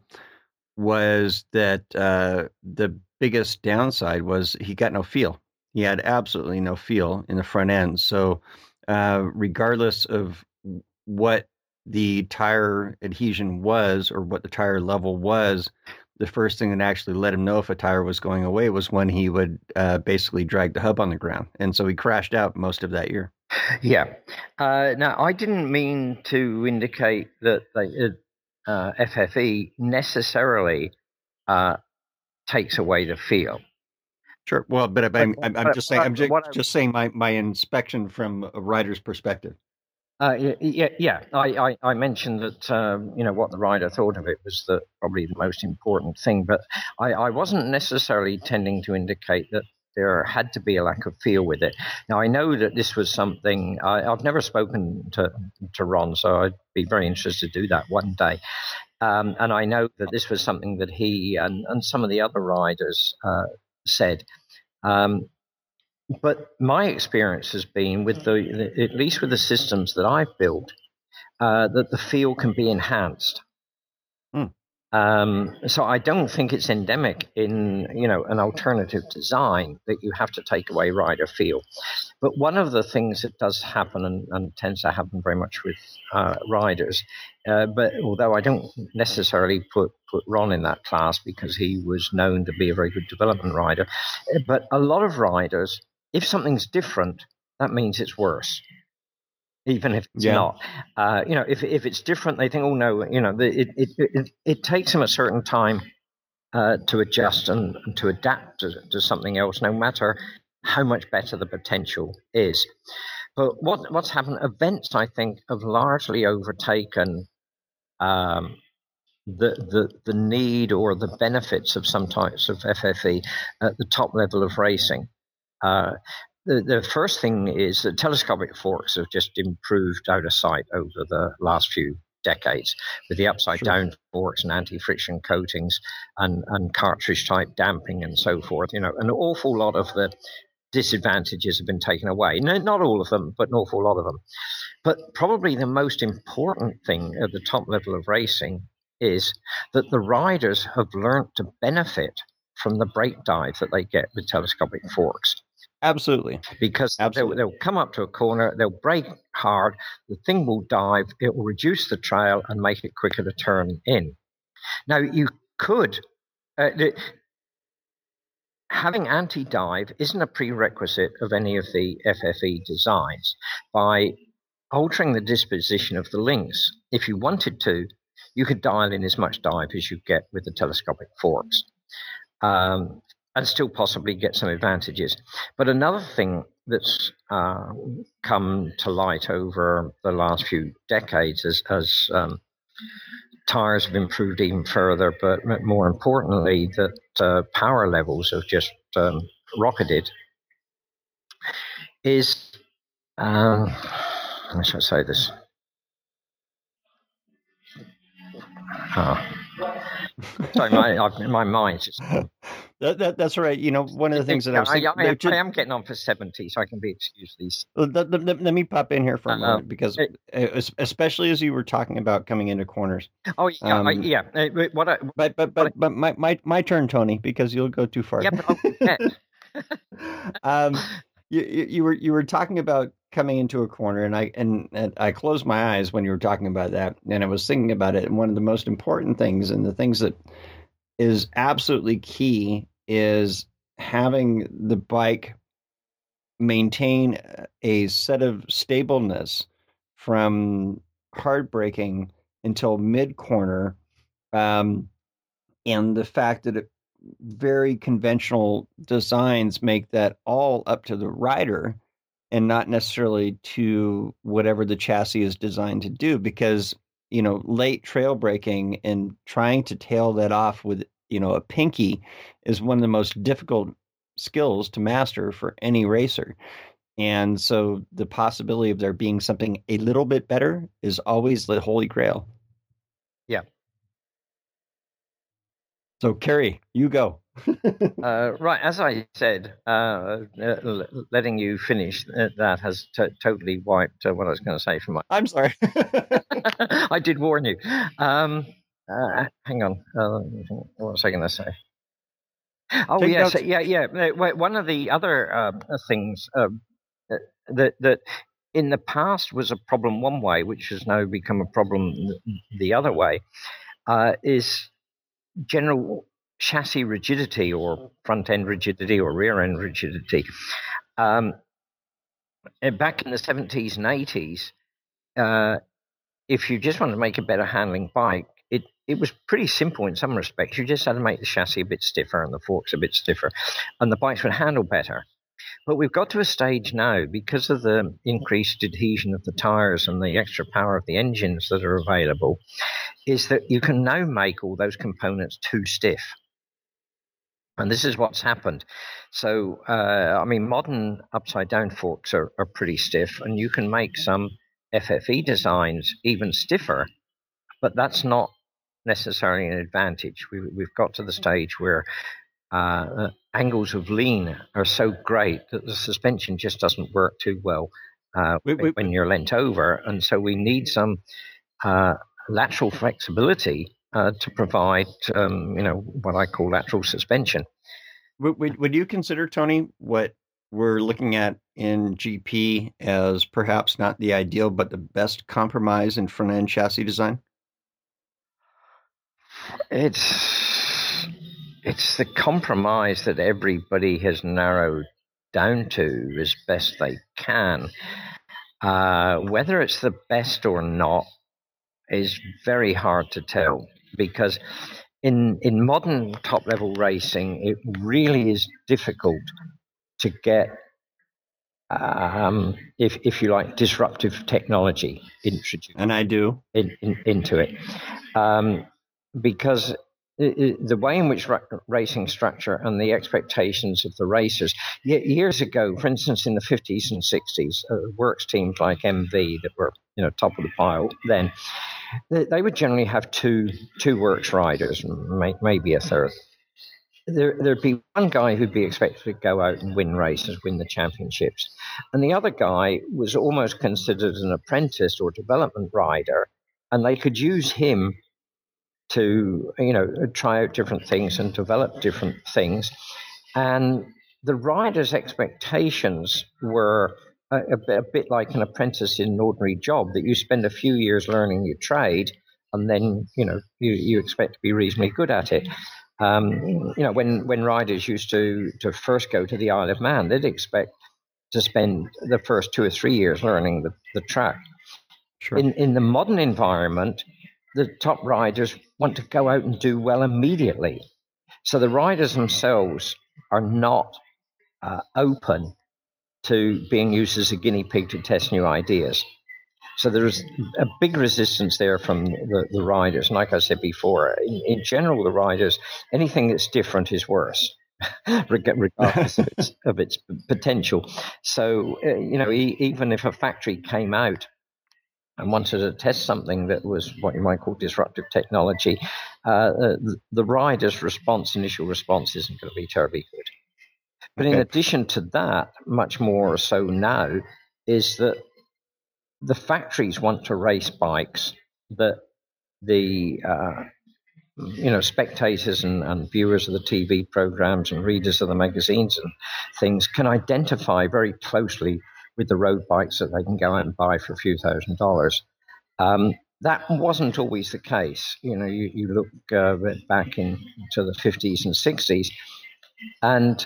was that uh, the biggest downside was he got no feel. He had absolutely no feel in the front end. So, uh, regardless of what the tire adhesion was or what the tire level was, the first thing that actually let him know if a tire was going away was when he would uh, basically drag the hub on the ground. And so he crashed out most of that year. Yeah. Uh, now, I didn't mean to indicate that they, uh, F F E necessarily uh, takes away the feel. Sure. Well, but I'm, I'm, I'm just saying, I'm just, just saying my, my inspection from a rider's perspective. Uh, yeah, yeah. I, I, I mentioned that um, you know what the rider thought of it was the probably the most important thing, but I, I wasn't necessarily tending to indicate that there had to be a lack of feel with it. Now I know that this was something I, I've never spoken to to Ron, so I'd be very interested to do that one day. Um, and I know that this was something that he and, and some of the other riders uh, said. Um, But my experience has been with the, at least with the systems that I've built, uh, that the feel can be enhanced. Hmm. Um, so I don't think it's endemic in, you know, an alternative design that you have to take away rider feel. But one of the things that does happen and, and tends to happen very much with uh, riders, uh, but although I don't necessarily put, put Ron in that class because he was known to be a very good development rider, but a lot of riders, if something's different, that means it's worse, even if it's yeah. not. Uh, you know, if if it's different, they think, oh no, you know, it it it, it takes them a certain time uh, to adjust and, and to adapt to, to something else, no matter how much better the potential is. But what what's happened? Events, I think, have largely overtaken um, the, the, the need or the benefits of some types of F F E at the top level of racing. Uh, the, the first thing is that telescopic forks have just improved out of sight over the last few decades with the upside sure. down forks and anti-friction coatings and, and cartridge type damping and so forth. You know, an awful lot of the disadvantages have been taken away. No, not all of them, but an awful lot of them. But probably the most important thing at the top level of racing is that the riders have learned to benefit from the brake dive that they get with telescopic forks. Absolutely. Because Absolutely. They'll, they'll come up to a corner, they'll brake hard, the thing will dive, it will reduce the trail and make it quicker to turn in. Now, you could... Uh, having anti-dive isn't a prerequisite of any of the F F E designs. By altering the disposition of the links, if you wanted to, you could dial in as much dive as you get with the telescopic forks. Um, and still possibly get some advantages. But another thing that's uh, come to light over the last few decades as, as um, tires have improved even further, but more importantly, that uh, power levels have just um, rocketed, is, um, how should I say this? Oh. Sorry, my, my mind's just... That, that, that's right. You know, one of the things that I was thinking... I, I, just, I am getting on for seventy, so I can be excused these. Let, let, let me pop in here for a uh, moment, because it, especially as you were talking about coming into corners. Oh, yeah. Um, I, yeah. What I, but but, but, but my, my, my turn, Tony, because you'll go too far. Yeah, but okay. um, you, you, were, you were talking about coming into a corner, and I, and, and I closed my eyes when you were talking about that, and I was thinking about it, and one of the most important things, and the things that is absolutely key, is having the bike maintain a set of stableness from hard braking until mid corner, um, and the fact that it, very conventional designs make that all up to the rider and not necessarily to whatever the chassis is designed to do, because, you know, late trail braking and trying to tail that off with, you know, a pinky is one of the most difficult skills to master for any racer. And so the possibility of there being something a little bit better is always the holy grail. Yeah. So, Kerry, you go. uh, right. As I said, uh, uh, letting you finish uh, that has t- totally wiped uh, what I was going to say from my... I'm sorry. I did warn you. Um, uh, hang on. Uh, what was I going to say? Oh, Take yes. Notes. Yeah, yeah. One of the other uh, things uh, that that in the past was a problem one way, which has now become a problem the other way, uh, is general chassis rigidity, or front end rigidity, or rear end rigidity. Um, back in the seventies and eighties, uh, if you just wanted to make a better handling bike, it, it was pretty simple in some respects. You just had to make the chassis a bit stiffer and the forks a bit stiffer, and the bikes would handle better. But we've got to a stage now, because of the increased adhesion of the tires and the extra power of the engines that are available, is that you can now make all those components too stiff. And this is what's happened. So, uh, I mean, modern upside-down forks are, are pretty stiff, and you can make some F F E designs even stiffer, but that's not necessarily an advantage. We, we've got to the stage where uh, angles of lean are so great that the suspension just doesn't work too well uh, we, we, when you're leant over, and so we need some uh, lateral flexibility Uh, to provide, um, you know, what I call lateral suspension. Would, would, would you consider, Tony, what we're looking at in G P as perhaps not the ideal, but the best compromise in front-end chassis design? It's it's the compromise that everybody has narrowed down to as best they can. Uh, whether it's the best or not is very hard to tell. Because in in modern top-level racing, it really is difficult to get, um, if if you like, disruptive technology introduced. And I do. In, in, into it. Um, because it, it, the way in which ra- racing structure and the expectations of the racers, y- years ago, for instance, in the fifties and sixties, uh, works teams like M V that were, you know, top of the pile then, they, they would generally have two two works riders, may, maybe a third. There, there'd be one guy who'd be expected to go out and win races, win the championships. And the other guy was almost considered an apprentice or development rider, and they could use him to, you know, try out different things and develop different things. And the rider's expectations were a, a, bit, a bit like an apprentice in an ordinary job, that you spend a few years learning your trade, and then, you know, you, you expect to be reasonably good at it. Um, you know, when, when riders used to, to first go to the Isle of Man, they'd expect to spend the first two or three years learning the, the track. Sure. In, in the modern environment, the top riders want to go out and do well immediately. So the riders themselves are not uh, open to being used as a guinea pig to test new ideas. So there's a big resistance there from the, the riders. And like I said before, in, in general, the riders, anything that's different is worse, regardless of, its, of its potential. So, uh, you know, e- even if a factory came out and wanted to test something that was what you might call disruptive technology, uh, the, the rider's response, initial response, isn't going to be terribly good. But okay. In addition to that, much more so now, is that the factories want to race bikes that the uh, you know spectators and, and viewers of the T V programs and readers of the magazines and things can identify very closely with the road bikes that they can go out and buy for a few thousand dollars. Um, that wasn't always the case. You know, you, you look uh, back into the fifties and sixties, and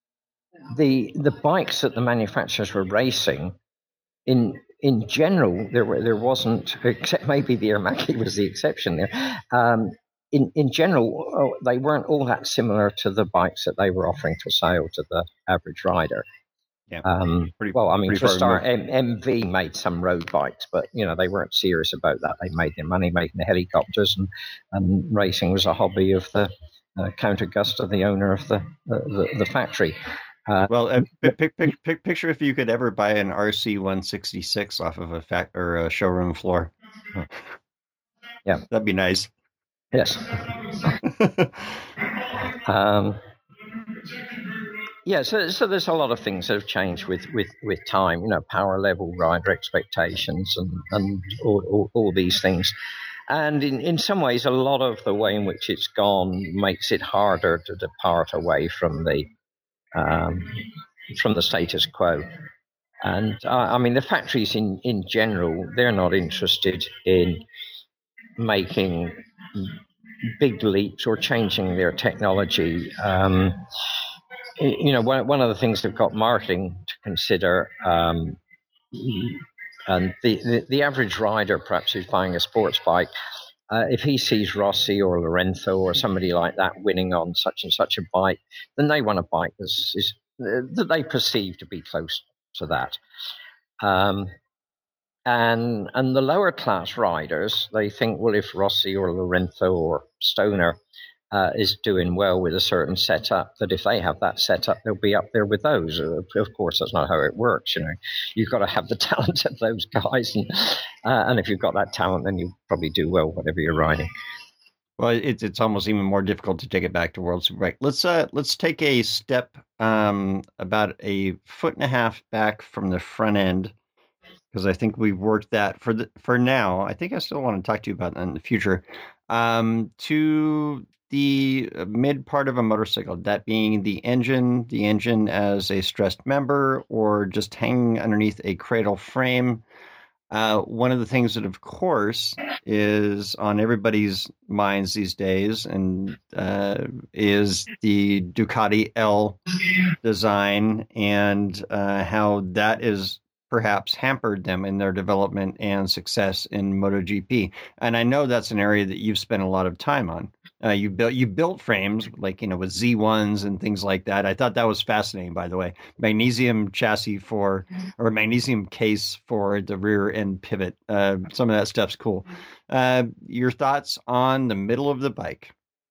the the bikes that the manufacturers were racing, in in general, there were, there wasn't, except maybe the Aramaki was the exception there. Um, in in general, oh, they weren't all that similar to the bikes that they were offering for sale to the average rider. Yeah. Um, pretty, well, I mean, for a start, M- MV made some road bikes, but you know they weren't serious about that. They made their money making the helicopters, and, and racing was a hobby of the uh, Count Augusta, the owner of the the, the, the factory. Uh, well, uh, pic, pic, pic, picture if you could ever buy an R C one sixty-six off of a fact or a showroom floor. Yeah, that'd be nice. Yes. um, yeah. So, so there's a lot of things that have changed with, with, with time. You know, power level, rider expectations, and and all, all, all these things. And in, in some ways, a lot of the way in which it's gone makes it harder to depart away from the Um, from the status quo. And uh, I mean, the factories in, in general, they're not interested in making big leaps or changing their technology. Um, you know, one, one of the things they've got marketing to consider, um, and the, the, the average rider, perhaps, who's buying a sports bike, Uh, if he sees Rossi or Lorenzo or somebody like that winning on such and such a bike, then they want a bike that's, is, uh, that they perceive to be close to that. Um, and and the lower class riders, they think, well, if Rossi or Lorenzo or Stoner uh, is doing well with a certain setup, that if they have that setup, they'll be up there with those. Uh, of course, that's not how it works. You know, you've got to have the talent of those guys, and uh, and if you've got that talent, then you probably do well whatever you're riding. Well, it's it's almost even more difficult to take it back to World Superbike. Let's uh let's take a step um about a foot and a half back from the front end, because I think we've worked that for the for now. I think I still want to talk to you about that in the future. Um, to the mid part of a motorcycle, that being the engine, the engine as a stressed member or just hanging underneath a cradle frame. Uh, one of the things that, of course, is on everybody's minds these days and uh, is the Ducati L design and uh, how that is perhaps hampered them in their development and success in MotoGP. And I know that's an area that you've spent a lot of time on. Uh, you built you built frames like, you know, with Z ones and things like that. I thought that was fascinating, by the way. Magnesium chassis for, or magnesium case for the rear end pivot. Uh, some of that stuff's cool. Uh, your thoughts on the middle of the bike?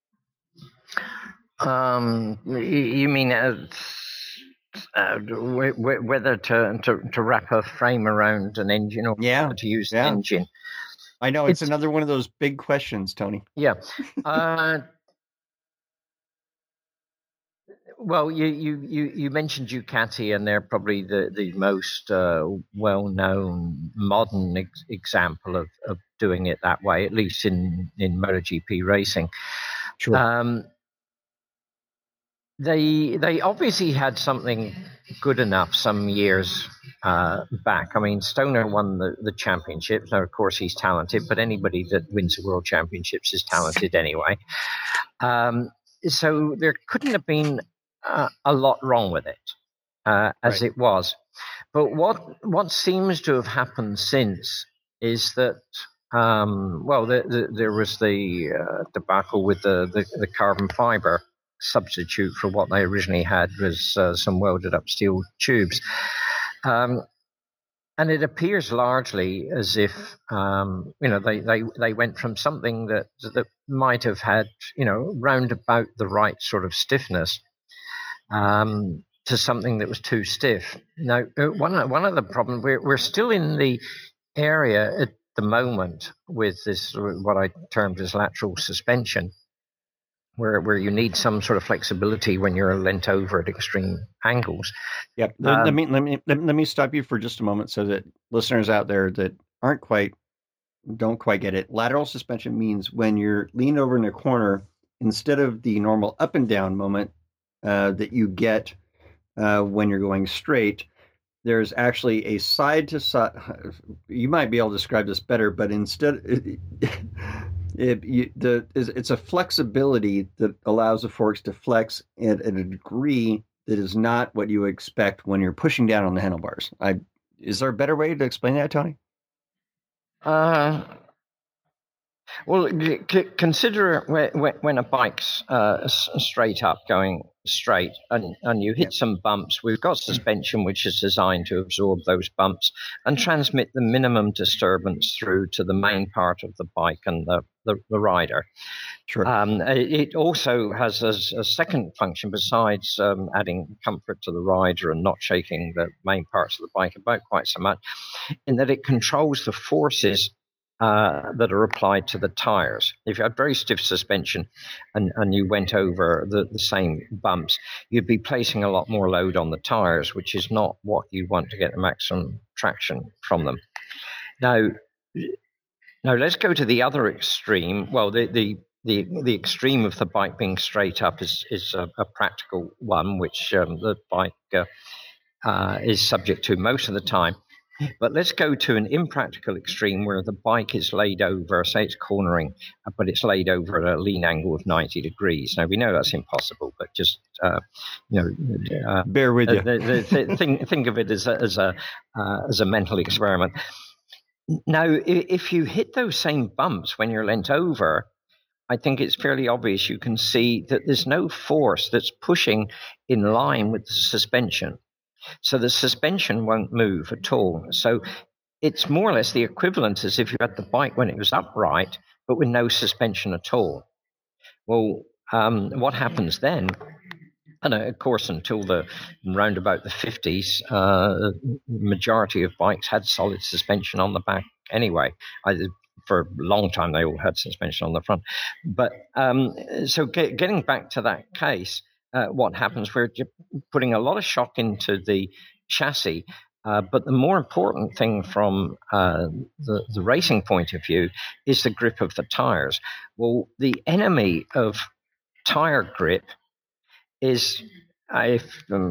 Um, you mean uh, uh, whether to, to to wrap a frame around an engine or yeah. to use yeah. an engine? I know it's, it's another one of those big questions, Tony. Yeah. Uh, well, you, you, you, you mentioned Ducati, and they're probably the the most uh, well known modern ex- example of, of doing it that way, at least in in MotoGP racing. Sure. Um, They they obviously had something good enough some years uh, back. I mean, Stoner won the, the championships. Now, of course, he's talented, but anybody that wins the world championships is talented anyway. Um, so there couldn't have been uh, a lot wrong with it uh, as right. it was. But what what seems to have happened since is that, um, well, the, the, there was the uh, debacle with the, the, the carbon fiber substitute for what they originally had was uh, some welded up steel tubes. Um, and it appears largely as if, um, you know, they, they, they went from something that, that might have had, you know, round about the right sort of stiffness um, to something that was too stiff. Now, one, one of the problems, we're, we're still in the area at the moment with this, what I termed as lateral suspension, where where you need some sort of flexibility when you're leant over at extreme angles. Yep. Um, let me let me let me stop you for just a moment so that listeners out there that aren't quite don't quite get it. Lateral suspension means when you're leaned over in a corner, instead of the normal up and down moment uh, that you get uh, when you're going straight, there's actually a side to side. You might be able to describe this better, but instead. It, It, you, the, it's a flexibility that allows the forks to flex at, at a degree that is not what you expect when you're pushing down on the handlebars. I, is there a better way to explain that, Tony? Uh, well, c- consider when, when a bike's uh, straight up, going straight, and, and you hit yeah. some bumps. We've got suspension which is designed to absorb those bumps and transmit the minimum disturbance through to the main part of the bike and the, the, the rider. Sure. Um, it also has a, a second function besides um, adding comfort to the rider and not shaking the main parts of the bike about quite so much, in that it controls the forces Uh, that are applied to the tires. If you had very stiff suspension and, and you went over the, the same bumps, you'd be placing a lot more load on the tires, which is not what you want to get the maximum traction from them. Now, now let's go to the other extreme. Well, the the the, the extreme of the bike being straight up is is a, a practical one, which um, the bike uh, uh, is subject to most of the time. But let's go to an impractical extreme where the bike is laid over, say it's cornering, but it's laid over at a lean angle of ninety degrees. Now, we know that's impossible, but just, uh, you know, uh, bear with you. The, the, the, think, think of it as a, as, a, uh, as a mental experiment. Now, if you hit those same bumps when you're leant over, I think it's fairly obvious you can see that there's no force that's pushing in line with the suspension. So the suspension won't move at all. So it's more or less the equivalent as if you had the bike when it was upright, but with no suspension at all. Well, um, what happens then? And of course, until the round about the fifties, uh, the majority of bikes had solid suspension on the back anyway. I, for a long time, they all had suspension on the front. But um, so get, getting back to that case, Uh, what happens, we're putting a lot of shock into the chassis, uh, but the more important thing from uh, the, the racing point of view is the grip of the tires. Well, the enemy of tire grip is, if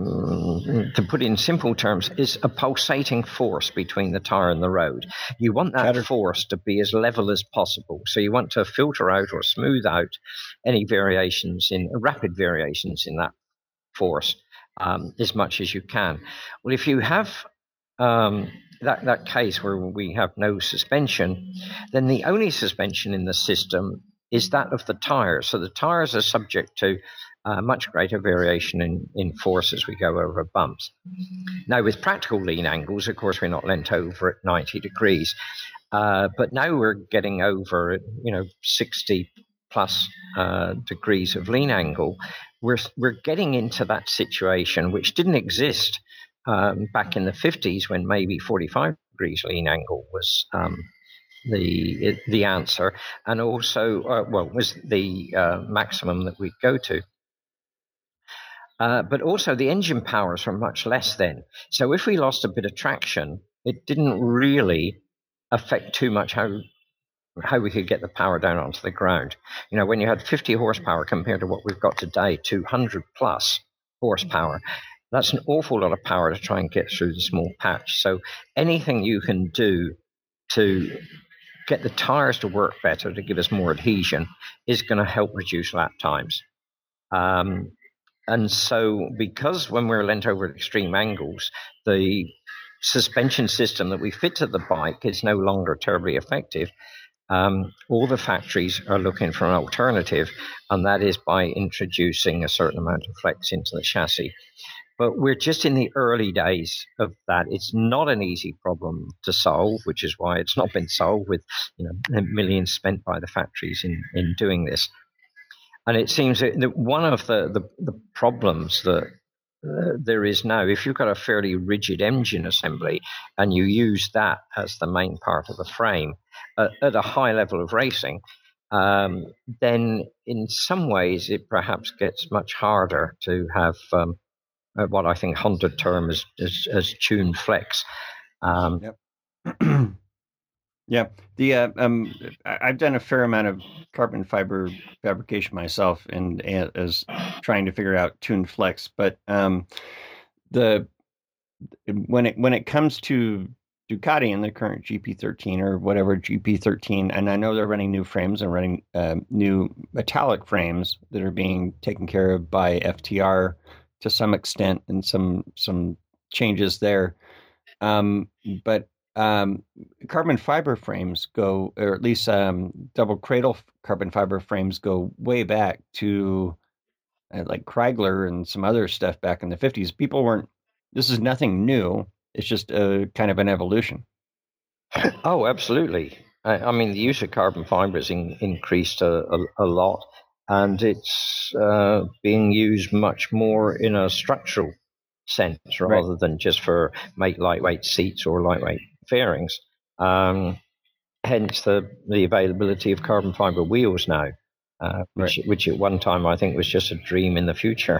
um, to put it in simple terms, is a pulsating force between the tire and the road. You want that Chatter. force to be as level as possible. So you want to filter out or smooth out any variations in rapid variations in that force um, as much as you can. Well, if you have um, that, that case where we have no suspension, then the only suspension in the system is that of the tires. So the tires are subject to Uh, much greater variation in, in force as we go over bumps. Now, with practical lean angles, of course, we're not leant over at ninety degrees. Uh, but now we're getting over, you know, sixty plus uh, degrees of lean angle. We're we're getting into that situation which didn't exist um, back in the fifties, when maybe forty-five degrees lean angle was um, the the answer, and also uh, well was the uh, maximum that we'd go to. Uh, but also the engine powers were much less then. So if we lost a bit of traction, it didn't really affect too much how how we could get the power down onto the ground. You know, when you had fifty horsepower compared to what we've got today, two hundred plus horsepower, that's an awful lot of power to try and get through the small patch. So anything you can do to get the tires to work better, to give us more adhesion, is going to help reduce lap times. Um, and so because when we're leant over at extreme angles, the suspension system that we fit to the bike is no longer terribly effective, um, all the factories are looking for an alternative, and that is by introducing a certain amount of flex into the chassis. But we're just in the early days of that. It's not an easy problem to solve, which is why it's not been solved, with, you know, millions spent by the factories in, in doing this. And it seems that one of the, the, the problems that uh, there is now, if you've got a fairly rigid engine assembly and you use that as the main part of the frame uh, at a high level of racing, um, then in some ways it perhaps gets much harder to have um, what I think Honda term as, as, as tuned flex. Um, yep. Yeah, the uh, um, I've done a fair amount of carbon fiber fabrication myself, and, and as trying to figure out tuned flex. But um, the when it when it comes to Ducati and the current G P thirteen or whatever G P thirteen, and I know they're running new frames and running uh, new metallic frames that are being taken care of by F T R to some extent, and some some changes there. Um, but Um, carbon fiber frames go, or at least um, double cradle carbon fiber frames go way back to uh, like Kreigler and some other stuff back in the fifties. People weren't, this is nothing new. It's just a kind of an evolution. Oh, absolutely. I, I mean, the use of carbon fibers in, increased a, a, a lot, and it's uh, being used much more in a structural sense rather right. than just for make lightweight seats or lightweight fairings. Um, hence the, the availability of carbon fiber wheels now, uh, which, right. which at one time I think was just a dream in the future.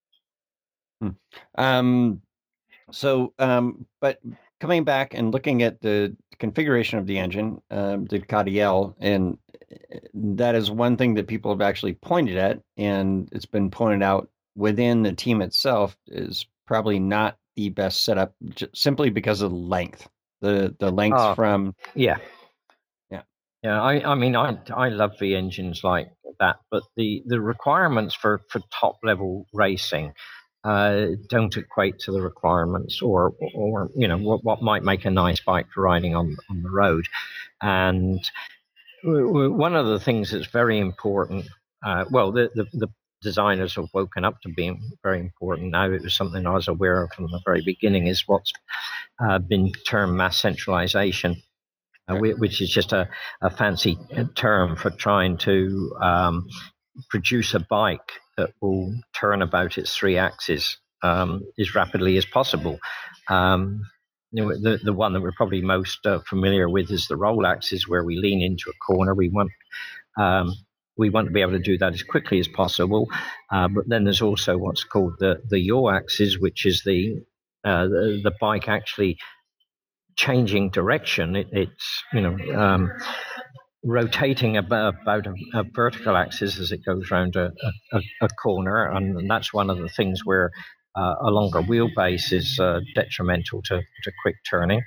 Hmm. Um, so, um, but coming back and looking at the configuration of the engine, um, the Ducati L, and that is one thing that people have actually pointed at, and it's been pointed out within the team itself, is probably not the best setup, simply because of length. The the length oh, from yeah yeah yeah I, I mean I I love V engines like that, but the, the requirements for, for top level racing uh, don't equate to the requirements or or you know what, what might make a nice bike for riding on on the road. And one of the things that's very important, uh, well the, the the designers have woken up to being very important now. It was something I was aware of from the very beginning, is what's uh, been termed mass centralization, uh, which is just a, a fancy term for trying to um, produce a bike that will turn about its three axes um, as rapidly as possible. Um, you know, the, the one that we're probably most uh, familiar with is the roll axis, where we lean into a corner. We want um, We want to be able to do that as quickly as possible, uh, but then there's also what's called the, the yaw axis, which is the, uh, the the bike actually changing direction. It, it's you know um, rotating about, about a, a vertical axis as it goes around a, a, a corner, and, and that's one of the things where uh, a longer wheelbase is uh, detrimental to, to quick turning.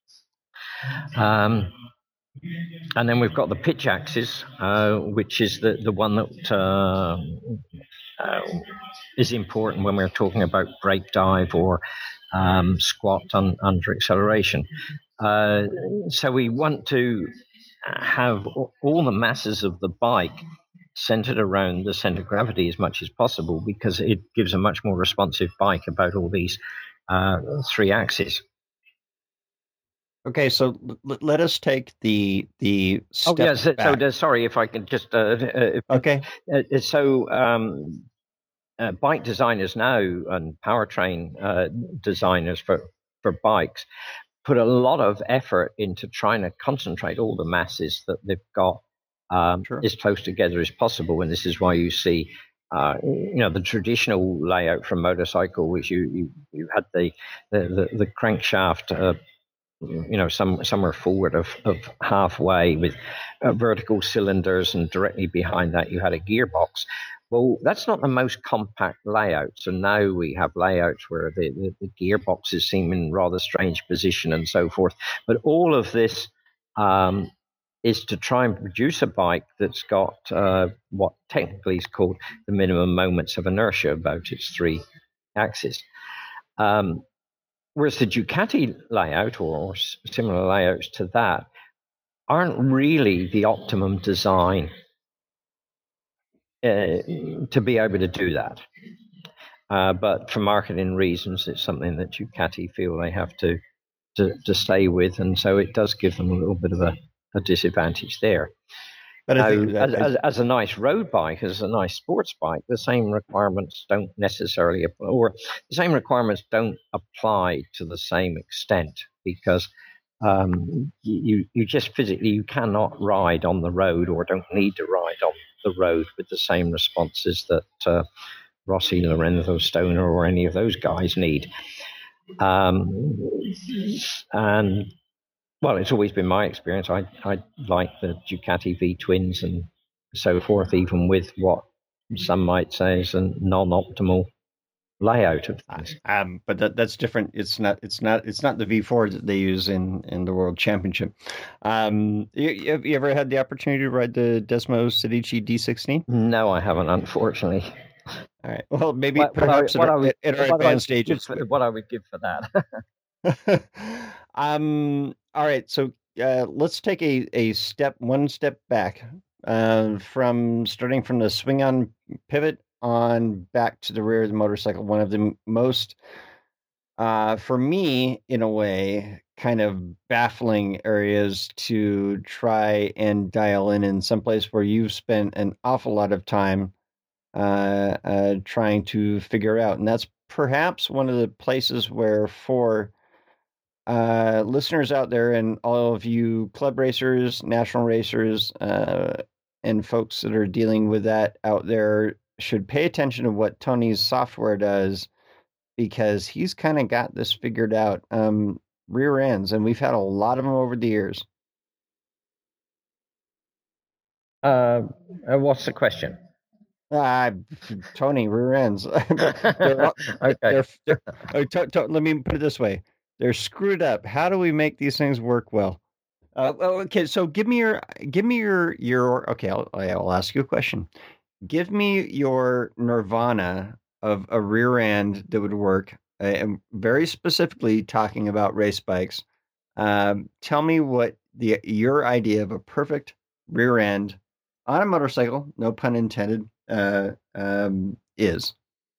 Um, And then we've got the pitch axis, uh, which is the, the one that uh, uh, is important when we're talking about brake dive or um, squat on, under acceleration. Uh, so we want to have all the masses of the bike centered around the center of gravity as much as possible, because it gives a much more responsive bike about all these uh, three axes. Okay, so l- let us take the the step oh yes. back. So, sorry if I can just. Uh, uh, okay. Uh, so. Um, uh, bike designers now and powertrain uh, designers for, for bikes put a lot of effort into trying to concentrate all the masses that they've got um, Sure. as close together as possible. And this is why you see, uh, you know, the traditional layout for motorcycle, which you you, you had the the, the, the crankshaft. Uh, you know, some somewhere forward of, of halfway with uh, vertical cylinders, and directly behind that you had a gearbox. Well, that's not the most compact layout. So now we have layouts where the, the, the gearboxes seem in rather strange position and so forth. But all of this um, is to try and produce a bike that's got uh, what technically is called the minimum moments of inertia about its three axes. Um, whereas the Ducati layout, or similar layouts to that, aren't really the optimum design uh, to be able to do that. Uh, but for marketing reasons, it's something that Ducati feel they have to, to, to stay with, and so it does give them a little bit of a, a disadvantage there. But I think as, as, as a nice road bike, as a nice sports bike, the same requirements don't necessarily apply, or the same requirements don't apply to the same extent, because um, you you just physically you cannot ride on the road, or don't need to ride on the road with the same responses that uh, Rossi, Lorenzo, Stoner, or any of those guys need. Um, and well, it's always been my experience. I I like the Ducati V twins and so forth, even with what some might say is a non-optimal layout of things. Um, but that, that's different. It's not. It's not. It's not the V four that they use in, in the World Championship. Um, you, have you ever had the opportunity to ride the Desmo Sedici D sixteen? No, I haven't, unfortunately. All right. Well, maybe what, perhaps what I, what at, at our advanced stages. For, what I would give for that. um. All right. So uh, let's take a, a step, one step back, uh, from starting from the swing on pivot on back to the rear of the motorcycle. One of the most, uh, for me, in a way, kind of baffling areas to try and dial in in some place where you've spent an awful lot of time uh, uh, trying to figure out. And that's perhaps one of the places where for uh, listeners out there and all of you club racers, national racers, uh, and folks that are dealing with that out there should pay attention to what Tony's software does, because he's kind of got this figured out. Um, rear ends, and we've had a lot of them over the years. Uh, uh what's the question? Uh, Tony, rear ends. they're, okay. They're, they're, oh, to, to, let me put it this way. They're screwed up. How do we make these things work well? Uh, okay, so give me your, give me your, your. Okay, I'll, I'll ask you a question. Give me your nirvana of a rear end that would work. Uh, and very specifically talking about race bikes. Um, tell me what the your idea of a perfect rear end on a motorcycle, no pun intended, uh, um, is.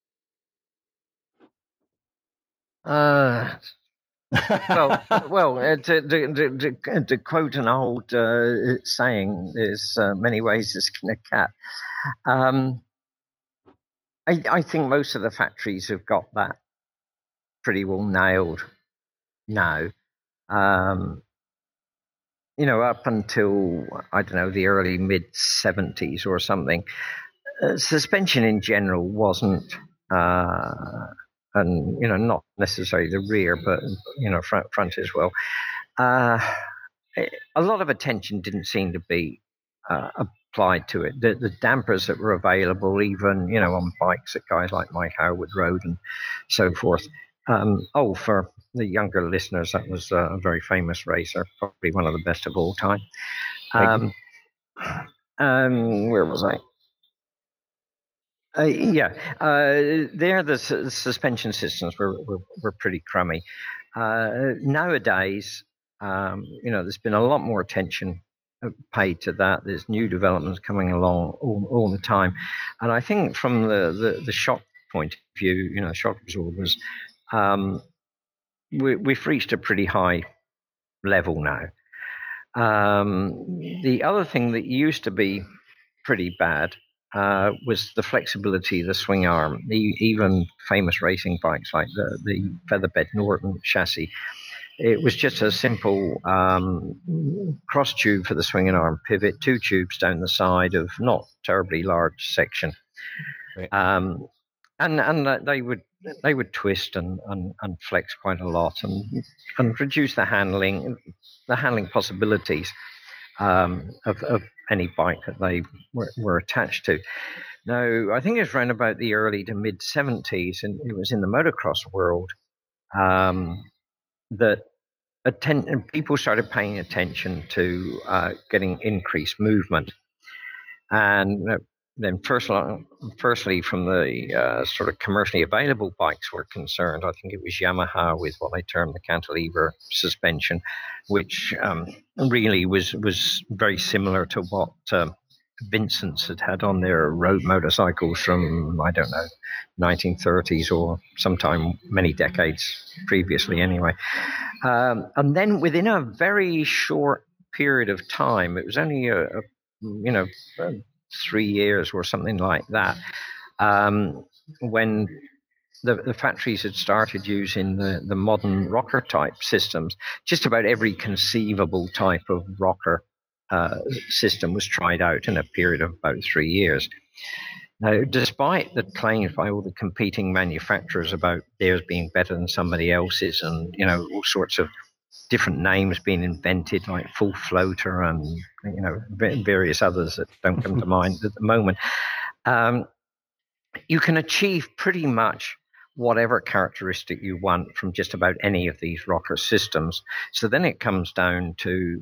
Uh, well, well, uh, to, to, to, to quote an old uh, saying, there's uh, many ways to skin a cat. Um, I, I think most of the factories have got that pretty well nailed now. Um, you know, up until, I don't know, the early mid seventies or something, uh, suspension in general wasn't, uh, and, you know, not necessarily the rear, but, you know, front, front as well. Uh, a lot of attention didn't seem to be uh, applied to it. The, the dampers that were available, even, you know, on bikes that guys like Mike Howard rode and so forth. Um, oh, for the younger listeners, that was uh, a very famous racer, probably one of the best of all time. Um, um, where was I? Uh, yeah, uh, there the su- suspension systems were, were, were pretty crummy. Uh, nowadays, um, you know, there's been a lot more attention paid to that. There's new developments coming along all, all the time. And I think from the, the, the shock point of view, you know, shock absorbers, um, we, we've reached a pretty high level now. Um, the other thing that used to be pretty bad uh, was the flexibility of the swing arm. The, even famous racing bikes like the, the Featherbed Norton chassis, it was just a simple um, cross tube for the swinging arm pivot, two tubes down the side of not terribly large section. Right. Um, and and they would they would twist and, and, and flex quite a lot and and reduce the handling the handling possibilities um, of, of any bike that they were, were attached to. Now, I think it was around about the early to mid seventies, and it was in the motocross world um, that atten- people started paying attention to uh, getting increased movement. And uh, then, first, firstly, from the uh, sort of commercially available bikes were concerned, I think it was Yamaha with what I term the cantilever suspension, which um, really was was very similar to what um, Vincent's had had on their road motorcycles from, I don't know, nineteen thirties or sometime many decades previously anyway. Um, and then within a very short period of time, it was only a, a you know, three years or something like that, um, when the, the factories had started using the, the modern rocker type systems. Just about every conceivable type of rocker uh, system was tried out in a period of about three years. Now, despite the claims by all the competing manufacturers about theirs being better than somebody else's, and you know, all sorts of different names being invented, like Full Floater and you know various others that don't come to mind at the moment, um, you can achieve pretty much whatever characteristic you want from just about any of these rocker systems. So then it comes down to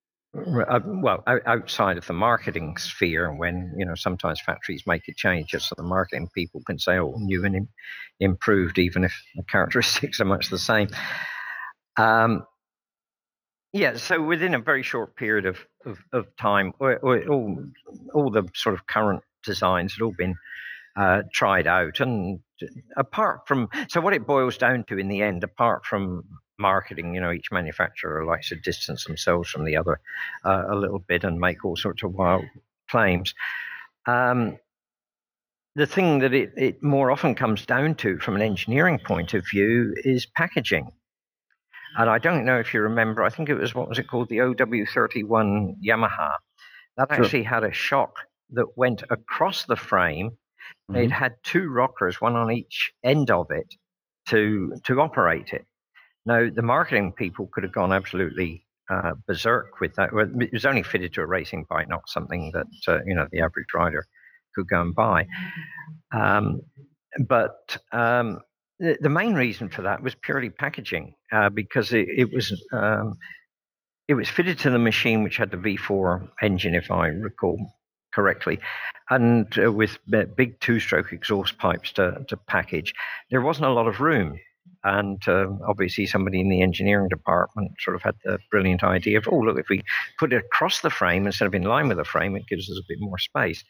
Uh, well, outside of the marketing sphere, when you know sometimes factories make a change just so the marketing people can say, "Oh, new and im- improved," even if the characteristics are much the same. Um, yeah, so within a very short period of of, of time, or, or, all all the sort of current designs had all been uh, tried out, and apart from so what it boils down to in the end, apart from marketing, you know, each manufacturer likes to distance themselves from the other uh, a little bit and make all sorts of wild claims. Um, the thing that it, it more often comes down to from an engineering point of view is packaging. And I don't know if you remember, I think it was, what was it called? The O W thirty-one Yamaha. That Sure. actually had a shock that went across the frame. Mm-hmm. It had two rockers, one on each end of it, to to operate it. Now, the marketing people could have gone absolutely uh, berserk with that. It was only fitted to a racing bike, not something that uh, you know the average rider could go and buy. Um, but um, the, the main reason for that was purely packaging, uh, because it, it was um, it was fitted to the machine, which had the V four engine, if I recall correctly, and uh, with big two-stroke exhaust pipes to, to package. There wasn't a lot of room. And uh, obviously somebody in the engineering department sort of had the brilliant idea of, oh, look, if we put it across the frame instead of in line with the frame, it gives us a bit more space.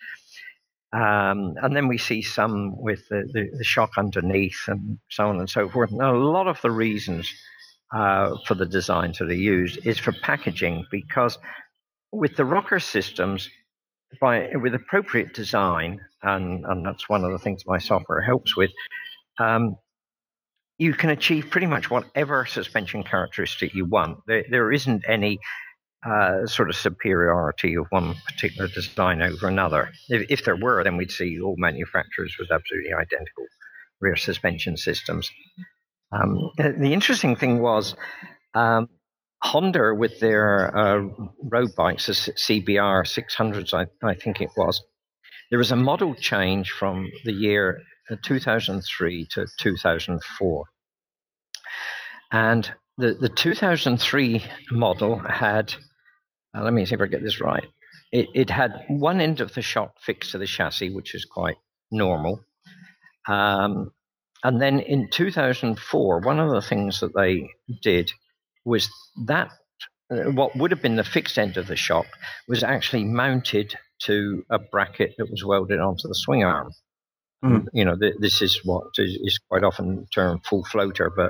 Um, and then we see some with the, the, the shock underneath and so on and so forth. Now, a lot of the reasons uh, for the designs that are used is for packaging, because with the rocker systems, by with appropriate design, and, and that's one of the things my software helps with, um, you can achieve pretty much whatever suspension characteristic you want. There, there isn't any uh, sort of superiority of one particular design over another. If, if there were, then we'd see all manufacturers with absolutely identical rear suspension systems. Um, the interesting thing was um, Honda with their uh, road bikes, the C B R six hundreds, I, I think it was, there was a model change from the year two thousand three to two thousand four. And the, the two thousand three model had, uh, let me see if I get this right, it, it had one end of the shock fixed to the chassis, which is quite normal. Um, and then in two thousand four, one of the things that they did was that uh, what would have been the fixed end of the shock was actually mounted to a bracket that was welded onto the swing arm. Mm. You know, th- this is what is, is quite often termed full floater, but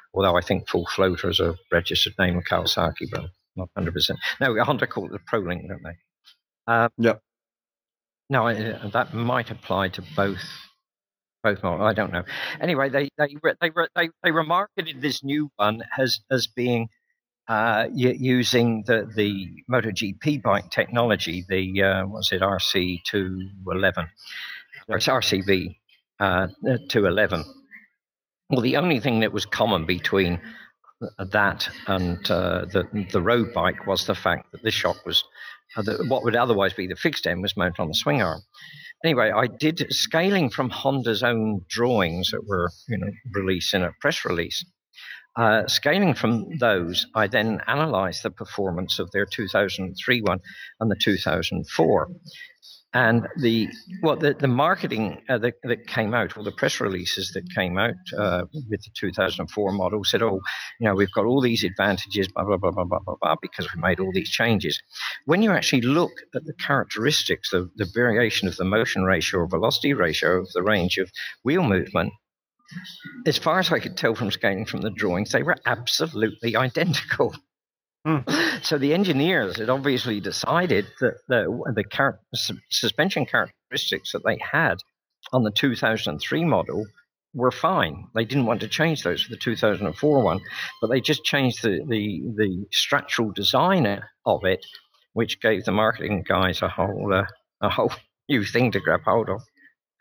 although I think full floater is a registered name of Kawasaki, but not one hundred percent. No, Honda call it the ProLink, don't they? Um, yep. No, I, that might apply to both. Both models. I don't know. Anyway, they they they they they remarketed this new one as as being uh, using the the MotoGP bike technology. The uh, what's it R C two eleven or it's R C V uh, two eleven. Well, the only thing that was common between that and uh, the the road bike was the fact that the shock was uh, the, what would otherwise be the fixed end was mounted on the swing arm. Anyway, I did scaling from Honda's own drawings that were, you know, released in a press release. Uh, scaling from those, I then analyzed the performance of their two thousand three one and the two thousand four. And the well, the, the marketing uh, that, that came out, or the press releases that came out uh, with the two thousand four model said, oh, you know, we've got all these advantages, blah, blah, blah, blah, blah, blah, blah, because we made all these changes. When you actually look at the characteristics, the, the variation of the motion ratio or velocity ratio of the range of wheel movement, as far as I could tell from scaling from the drawings, they were absolutely identical. Hmm. So the engineers had obviously decided that the, the char- suspension characteristics that they had on the two thousand three model were fine. They didn't want to change those for the two thousand four one, but they just changed the, the, the structural design of it, which gave the marketing guys a whole uh, a whole new thing to grab hold of.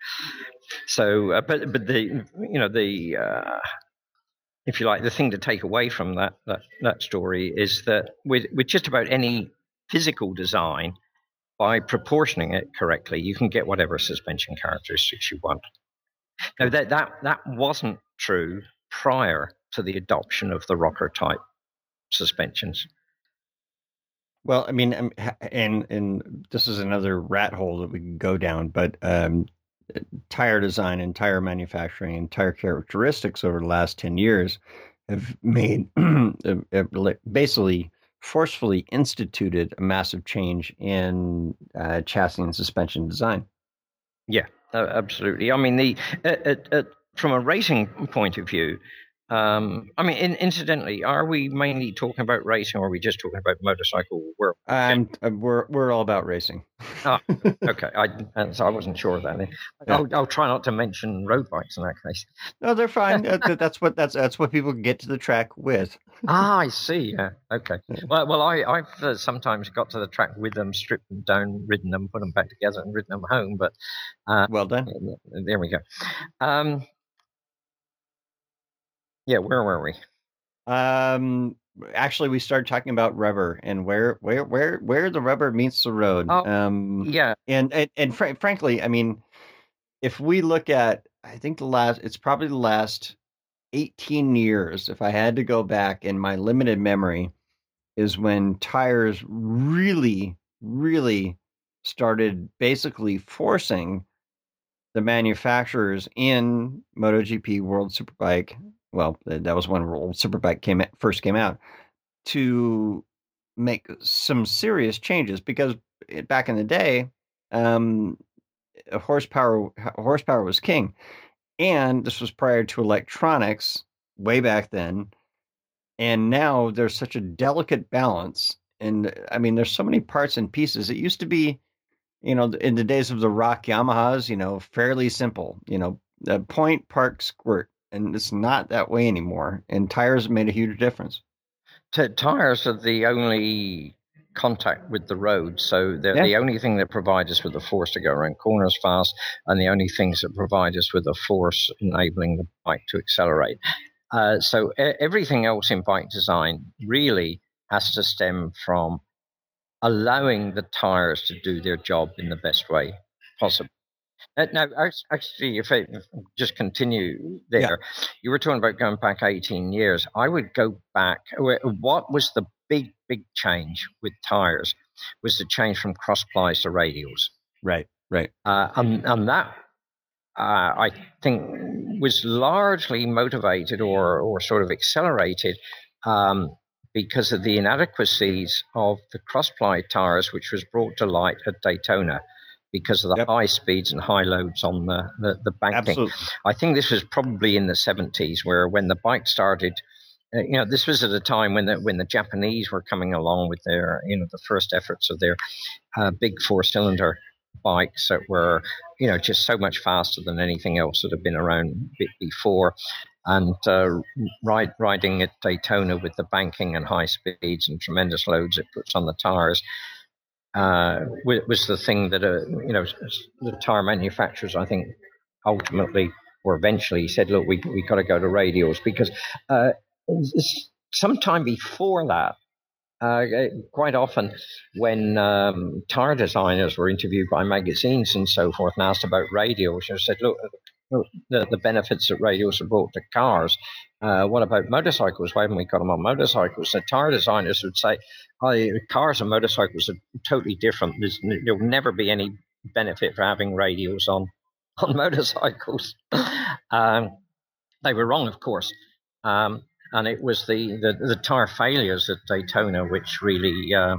So, uh, but but the you know the. Uh, If you like, the thing to take away from that that, that story is that with, with just about any physical design, by proportioning it correctly, you can get whatever suspension characteristics you want. Now, that, that, that wasn't true prior to the adoption of the rocker-type suspensions. Well, I mean, and and this is another rat hole that we can go down, but um, tire design and tire manufacturing and tire characteristics over the last ten years have made basically forcefully instituted a massive change in uh, chassis and suspension design. Yeah, uh, absolutely. I mean, the uh, uh, from a racing point of view, Um, I mean, in, incidentally, are we mainly talking about racing, or are we just talking about motorcycle world? Um, we're we're all about racing. Ah, okay. I so I wasn't sure of that. Yeah. I'll, I'll try not to mention road bikes in that case. No, they're fine. that's what that's that's what people get to the track with. Ah, I see. Yeah. Okay. Well, well, I I've uh, sometimes got to the track with them, stripped them down, ridden them, put them back together, and ridden them home. But uh, well done. There we go. Um. Yeah, where were we? Um, actually, we started talking about rubber and where where where where the rubber meets the road. Oh, um, yeah, and and, and fr- frankly, I mean, if we look at, I think the last, it's probably the last eighteen years. If I had to go back in my limited memory, is when tires really, really started basically forcing the manufacturers in MotoGP, World Superbike. Well, that was when World Superbike came first came out, to make some serious changes, because back in the day, um, horsepower horsepower was king, and this was prior to electronics way back then. And now there's such a delicate balance, and I mean, there's so many parts and pieces. It used to be, you know, in the days of the rock Yamahas, you know, fairly simple, you know, the point, park, squirt. And it's not that way anymore. And tires made a huge difference. T- tires are the only contact with the road. So they're yeah. the only thing that provide us with the force to go around corners fast, and the only things that provide us with the force enabling the bike to accelerate. Uh, so e- everything else in bike design really has to stem from allowing the tires to do their job in the best way possible. Uh, now, actually, if I just continue there, yeah. you were talking about going back eighteen years. I would go back. What was the big, big change with tires? Was the change from cross plies to radials. Right, right. Uh, and, and that, uh, I think, was largely motivated or, or sort of accelerated um, because of the inadequacies of the cross ply tires, which was brought to light at Daytona, because of the yep. high speeds and high loads on the, the, the banking. Absolutely. I think this was probably in the seventies, where when the bike started uh, you know, this was at a time when the when the Japanese were coming along with their, you know, the first efforts of their uh, big four-cylinder bikes that were, you know, just so much faster than anything else that had been around before. And uh, ride, riding at Daytona with the banking and high speeds and tremendous loads it puts on the tires uh, was the thing that, uh, you know, the tire manufacturers, I think, ultimately or eventually said, look, we we got to go to radials, because uh, sometime before that, uh, quite often when um, tire designers were interviewed by magazines and so forth and asked about radials, they said, look, the, the benefits that radials have brought to cars. Uh, what about motorcycles? Why haven't we got them on motorcycles? The tire designers would say, oh, cars and motorcycles are totally different. There's, there'll never be any benefit for having radials on on motorcycles. um, they were wrong, of course. Um, and it was the, the, the tire failures at Daytona which really uh,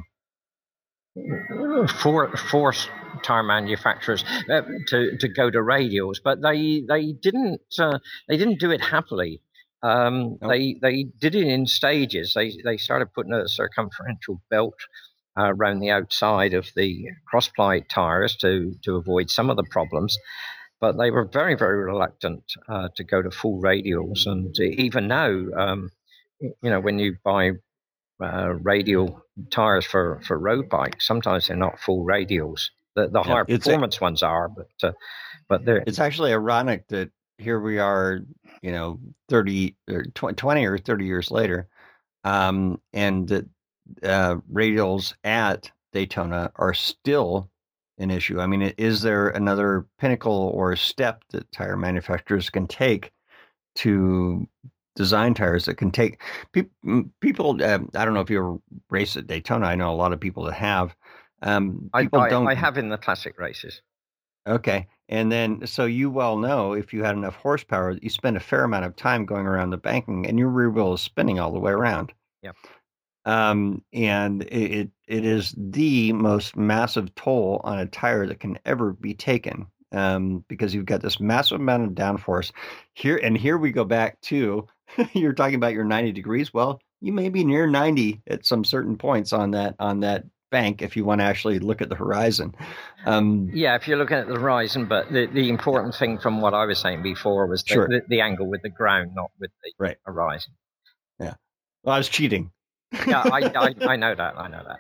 for, forced tire manufacturers uh, to, to go to radials. But they they didn't uh, they didn't do it happily. Um, oh. They they did it in stages. They they started putting a circumferential belt uh, around the outside of the cross-ply tires to to avoid some of the problems. But they were very, very reluctant uh, to go to full radials. And even now, um, you know, when you buy uh, radial tires for, for road bikes, sometimes they're not full radials. The, the yeah, higher performance a, ones are, but uh, but they're. It's actually ironic that here we are, you know, thirty or twenty or thirty years later, um, and that uh, radials at Daytona are still an issue. I mean, is there another pinnacle or step that tire manufacturers can take to design tires that can take people? People, uh, I don't know if you ever race at Daytona. I know a lot of people that have. Um, people I, I, don't. I have in the classic races. Okay, and then so you well know if you had enough horsepower, you spend a fair amount of time going around the banking, and your rear wheel is spinning all the way around. Yep. Um, and it, it is the most massive toll on a tire that can ever be taken, um, because you've got this massive amount of downforce here. And here we go back to, you're talking about your ninety degrees. Well, you may be near ninety at some certain points on that, on that bank, if you want to actually look at the horizon. Um, yeah, if you're looking at the horizon, but the, the important thing from what I was saying before was the, sure. the, the angle with the ground, not with the right. horizon. Yeah. Well, I was cheating. yeah, I, I I know that. I know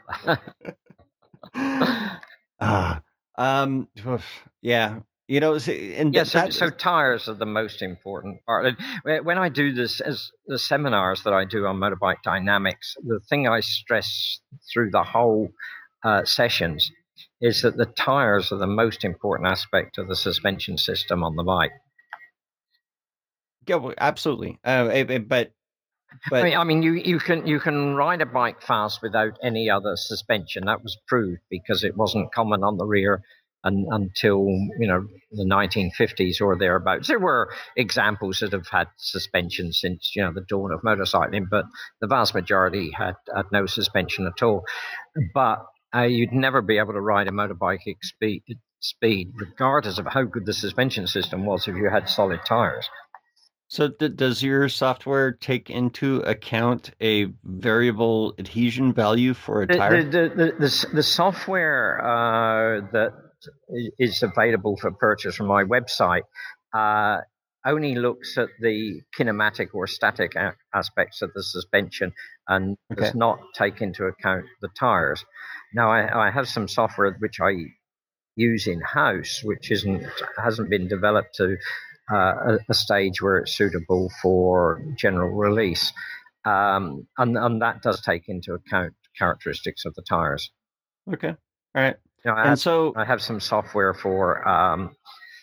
that. Ah, um, yeah, you know, and yeah. So, so tires are the most important part. When I do this as the seminars that I do on motorbike dynamics, the thing I stress through the whole uh, sessions is that the tires are the most important aspect of the suspension system on the bike. Yeah, well, absolutely. Uh, but. But, I mean, I mean, you, you can you can ride a bike fast without any other suspension. That was proved because it wasn't common on the rear and, until, you know, the nineteen fifties or thereabouts. There were examples that have had suspension since, you know, the dawn of motorcycling, but the vast majority had, had no suspension at all. But uh, you'd never be able to ride a motorbike at speed, speed, regardless of how good the suspension system was, if you had solid tires. So th- does your software take into account a variable adhesion value for a tire? The, the, the, the, the software uh, that is available for purchase from my website uh, only looks at the kinematic or static a- aspects of the suspension and okay. does not take into account the tires. Now, I, I have some software which I use in-house, which isn't hasn't been developed to Uh, a, a stage where it's suitable for general release. Um, and, and that does take into account characteristics of the tires. Okay. All right. You know, I and have, so I have some software for um,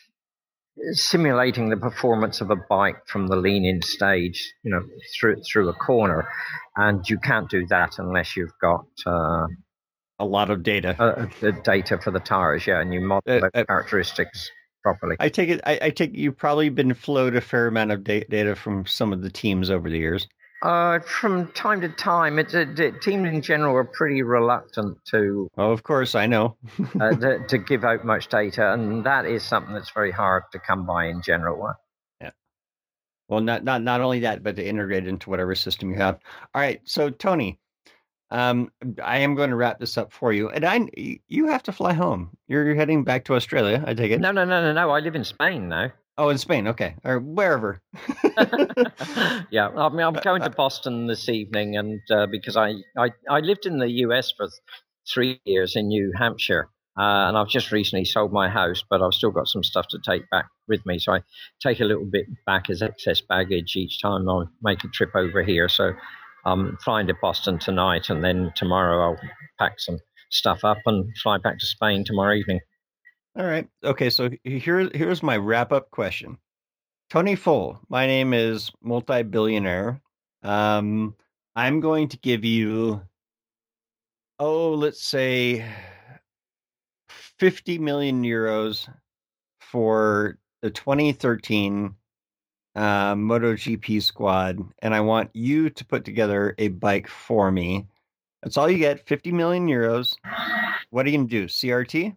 simulating the performance of a bike from the lean-in stage, you know, through through a corner. And you can't do that unless you've got uh, a lot of data. Uh, the data for the tires, yeah, and you model uh, the characteristics properly. I take it. I, I take it you've probably been flowed a fair amount of da- data from some of the teams over the years. Uh, from time to time, it's a, the teams in general are pretty reluctant to. Oh, of course, I know. uh, to, to give out much data, and that is something that's very hard to come by in general. Yeah. Well, not not not only that, but to integrate it into whatever system you have. All right, so Tony, um, I am going to wrap this up for you, and I you have to fly home. You're, you're heading back to Australia, I take it? No, no, no, no, no. I live in Spain now. Oh, in Spain, okay, or wherever. Yeah, I mean, I'm going to Boston this evening, and uh, because I, I I lived in the U S for three years in New Hampshire. Uh, and I've just recently sold my house, but I've still got some stuff to take back with me. So I take a little bit back as excess baggage each time I make a trip over here. So I'm flying to Boston tonight, and then tomorrow I'll pack some stuff up and fly back to Spain tomorrow evening. All right. Okay, so here, here's my wrap-up question. Tony Full, my name is multi-billionaire. Um, I'm going to give you, oh, let's say fifty million euros for the twenty thirteen uh, MotoGP squad, and I want you to put together a bike for me. That's all you get, fifty million euros. What are you going to do, C R T?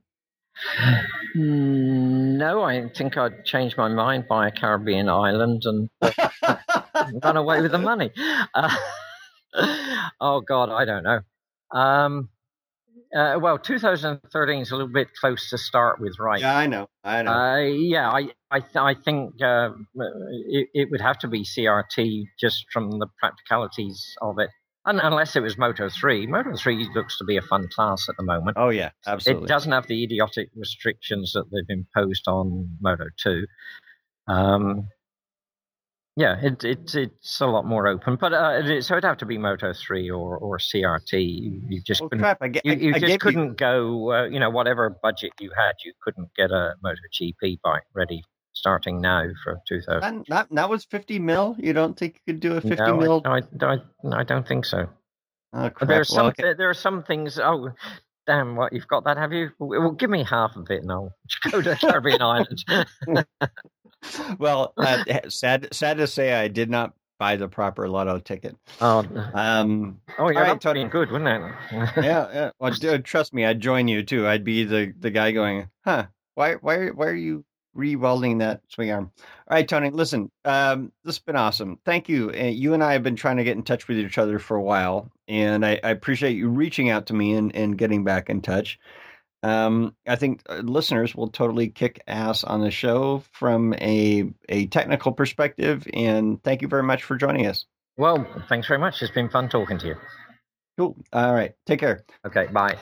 No, I think I'd change my mind, buy a Caribbean island, and run away with the money. Uh, oh, God, I don't know. Um, Uh, well, two thousand thirteen is a little bit close to start with, right? Yeah, I know. I know. Uh, yeah, I I, th- I think uh, it, it would have to be C R T just from the practicalities of it, Un- unless it was Moto three. Moto three looks to be a fun class at the moment. Oh yeah, absolutely. It doesn't have the idiotic restrictions that they've imposed on Moto two. Um, Yeah, it, it, it's a lot more open, but uh, it, so it'd have to be Moto three or, or C R T. You, you just well, couldn't, crap, I get, you, you I, I just couldn't you. go, uh, you know, whatever budget you had, you couldn't get a MotoGP bike ready starting now for two thousand. That, that, that was fifty mil? You don't think you could do a fifty no, mil? I, I, I, I don't think so. Oh, crap. There are some, well, okay. there are some things, oh, damn, what, you've got that, have you? Well, give me half of it and I'll go to Caribbean Islands. Well, uh, sad, sad to say, I did not buy the proper lotto ticket. Oh, um, oh yeah, right, that'd Tony. be good, wouldn't it? yeah, yeah. Well, dude, trust me, I'd join you too. I'd be the, the guy going, huh? Why, why, why are you re-welding that swing arm? All right, Tony. Listen, um, this has been awesome. Thank you. Uh, you and I have been trying to get in touch with each other for a while, and I, I appreciate you reaching out to me and, and getting back in touch. Um, I think listeners will totally kick ass on the show from a a technical perspective, and thank you very much for joining us. Well, thanks very much. It's been fun talking to you. Cool. All right. Take care. Okay, bye.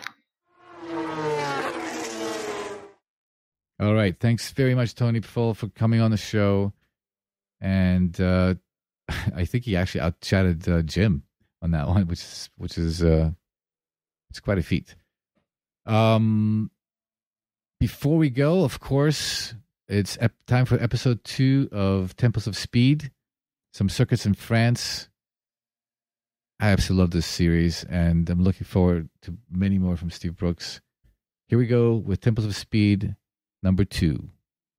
All right. Thanks very much, Tony Full, for coming on the show. And uh, I think he actually out-chatted uh, Jim on that one, which is, which is uh, it's quite a feat. Um, before we go, of course, it's ep- time for episode two of Temples of Speed, some circuits in France. I absolutely love this series, and I'm looking forward to many more from Steve Brooks. Here we go with Temples of Speed number two.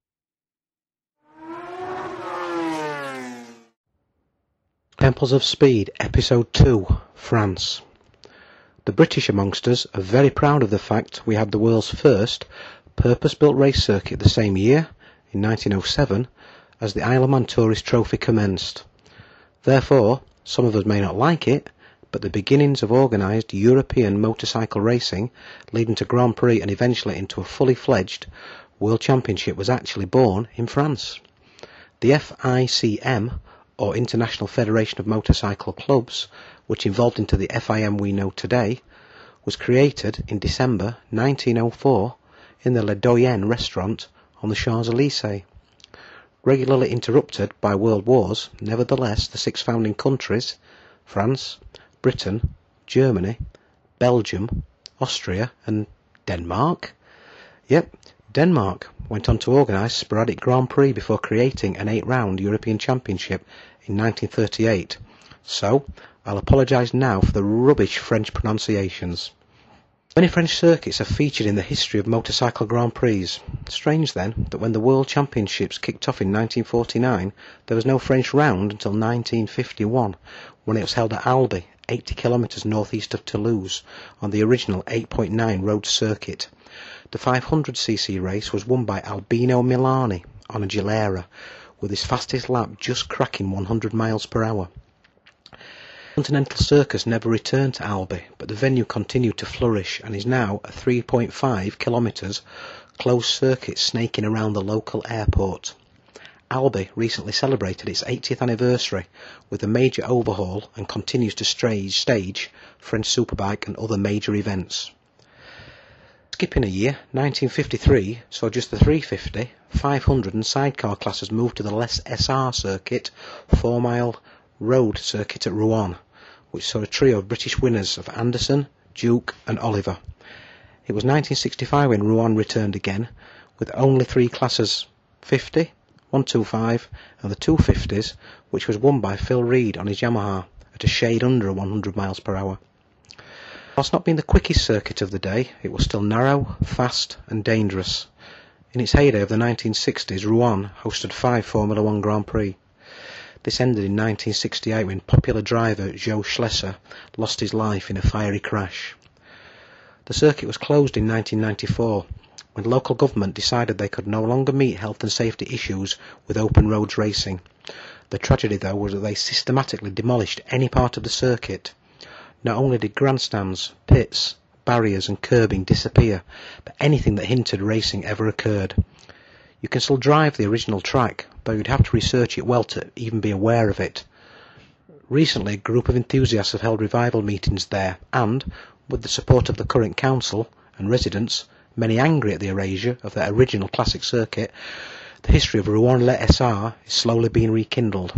Temples of Speed, episode two, France. The British amongst us are very proud of the fact we had the world's first purpose-built race circuit the same year, in nineteen oh seven, as the Isle of Man Tourist Trophy commenced. Therefore, some of us may not like it, but the beginnings of organised European motorcycle racing, leading to Grand Prix and eventually into a fully fledged World Championship, was actually born in France. The F I C M, or International Federation of Motorcycle Clubs, which evolved into the F I M we know today, was created in December nineteen oh four in the Le Doyen restaurant on the Champs-Élysées. Regularly interrupted by world wars, nevertheless the six founding countries, France, Britain, Germany, Belgium, Austria and Denmark? Yep, Denmark went on to organise sporadic Grand Prix before creating an eight-round European Championship in nineteen thirty-eight. So, I'll apologise now for the rubbish French pronunciations. Many French circuits are featured in the history of motorcycle Grand Prix. Strange then that when the World Championships kicked off in nineteen forty-nine, there was no French round until nineteen fifty-one, when it was held at Albi, eighty kilometres northeast of Toulouse, on the original eight point nine road circuit. The five hundred c c race was won by Albino Milani on a Gilera, with his fastest lap just cracking one hundred miles per hour. Continental Circus never returned to Albi, but the venue continued to flourish and is now a three point five kilometres closed circuit snaking around the local airport. Albi recently celebrated its eightieth anniversary with a major overhaul and continues to stage, stage French Superbike and other major events. Skipping a year, nineteen fifty-three saw just the three fifty, five hundred and sidecar classes move to the less S R circuit, four mile road circuit at Rouen, which saw a trio of British winners of Anderson, Duke and Oliver. It was nineteen sixty-five when Rouen returned again, with only three classes, fifty, one twenty-five and the two fifties, which was won by Phil Reed on his Yamaha at a shade under one hundred miles per hour. Whilst not being the quickest circuit of the day, it was still narrow, fast and dangerous. In its heyday of the nineteen sixties, Rouen hosted five Formula One Grand Prix. This ended in nineteen sixty-eight when popular driver Joe Schlesser lost his life in a fiery crash. The circuit was closed in nineteen ninety-four when local government decided they could no longer meet health and safety issues with open roads racing. The tragedy, though, was that they systematically demolished any part of the circuit. Not only did grandstands, pits, barriers and curbing disappear, but anything that hinted racing ever occurred. You can still drive the original track, though you'd have to research it well to even be aware of it. Recently, a group of enthusiasts have held revival meetings there, and, with the support of the current council and residents, many angry at the erasure of their original classic circuit, the history of Rouen-Le S R is slowly being rekindled.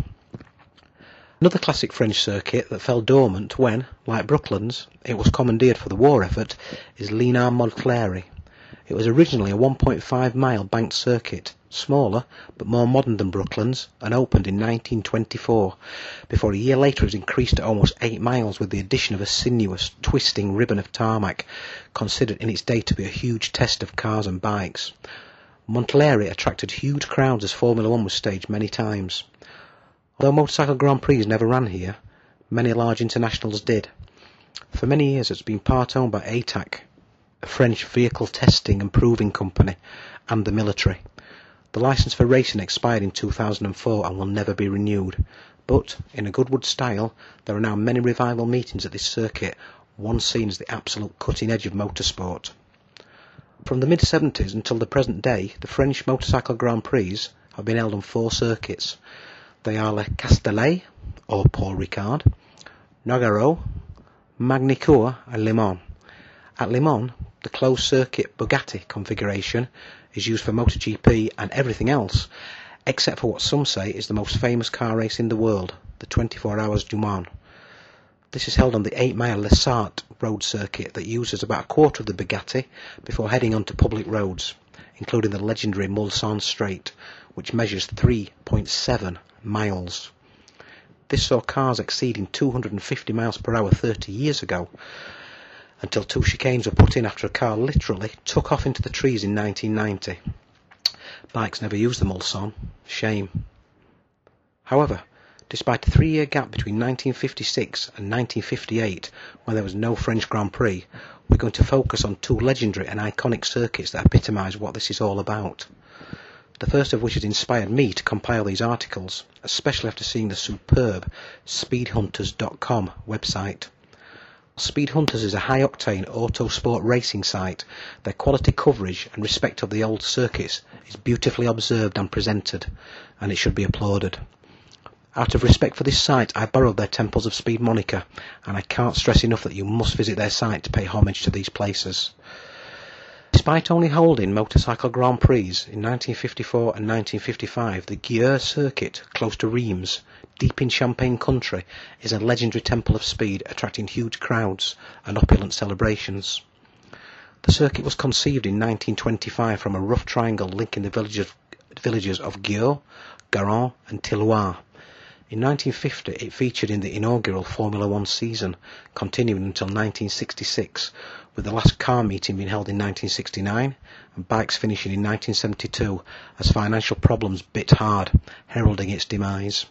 Another classic French circuit that fell dormant when, like Brooklands, it was commandeered for the war effort is Leenart-Montlhéry. It was originally a one point five mile banked circuit, smaller but more modern than Brooklands, and opened in nineteen twenty-four, before a year later it was increased to almost eight miles with the addition of a sinuous, twisting ribbon of tarmac, considered in its day to be a huge test of cars and bikes. Montlhéry attracted huge crowds as Formula One was staged many times. Although motorcycle Grand Prix never ran here, many large internationals did. For many years it's been part owned by A T A C, a French vehicle testing and proving company, and the military. The licence for racing expired in two thousand four and will never be renewed, but, in a Goodwood style, there are now many revival meetings at this circuit, one seen as the absolute cutting edge of motorsport. From the mid seventies until the present day, the French motorcycle Grand Prix have been held on four circuits. They are Le Castellet, or Paul Ricard, Nogaro, Magny-Cours and Le Mans. At Le Mans, the closed circuit Bugatti configuration is used for MotoGP and everything else, except for what some say is the most famous car race in the world, the twenty-four Hours du Mans. This is held on the eight mile Les Sarthes road circuit that uses about a quarter of the Bugatti before heading onto public roads, including the legendary Mulsanne Straight, which measures three point seven miles. This saw cars exceeding two hundred fifty miles per hour thirty years ago, until two chicanes were put in after a car literally took off into the trees in nineteen ninety. Bikes never used the Mulsanne. Shame. However, despite a three-year gap between nineteen fifty-six and nineteen fifty-eight, when there was no French Grand Prix, we're going to focus on two legendary and iconic circuits that epitomise what this is all about. The first of which has inspired me to compile these articles, especially after seeing the superb speed hunters dot com website. Speed Hunters is a high-octane auto-sport racing site. Their quality coverage and respect of the old circuits is beautifully observed and presented, and it should be applauded. Out of respect for this site, I borrowed their Temples of Speed moniker, and I can't stress enough that you must visit their site to pay homage to these places. Despite only holding motorcycle Grand Prix in nineteen fifty-four and nineteen fifty-five, the Gieur circuit, close to Reims, deep in Champagne country, is a legendary temple of speed, attracting huge crowds and opulent celebrations. The circuit was conceived in nineteen twenty-five from a rough triangle linking the villages, villages of Gieur, Garon and Tilloy. In nineteen fifty it featured in the inaugural Formula One season, continuing until nineteen sixty-six, with the last car meeting being held in nineteen sixty-nine and bikes finishing in nineteen seventy-two as financial problems bit hard, heralding its demise.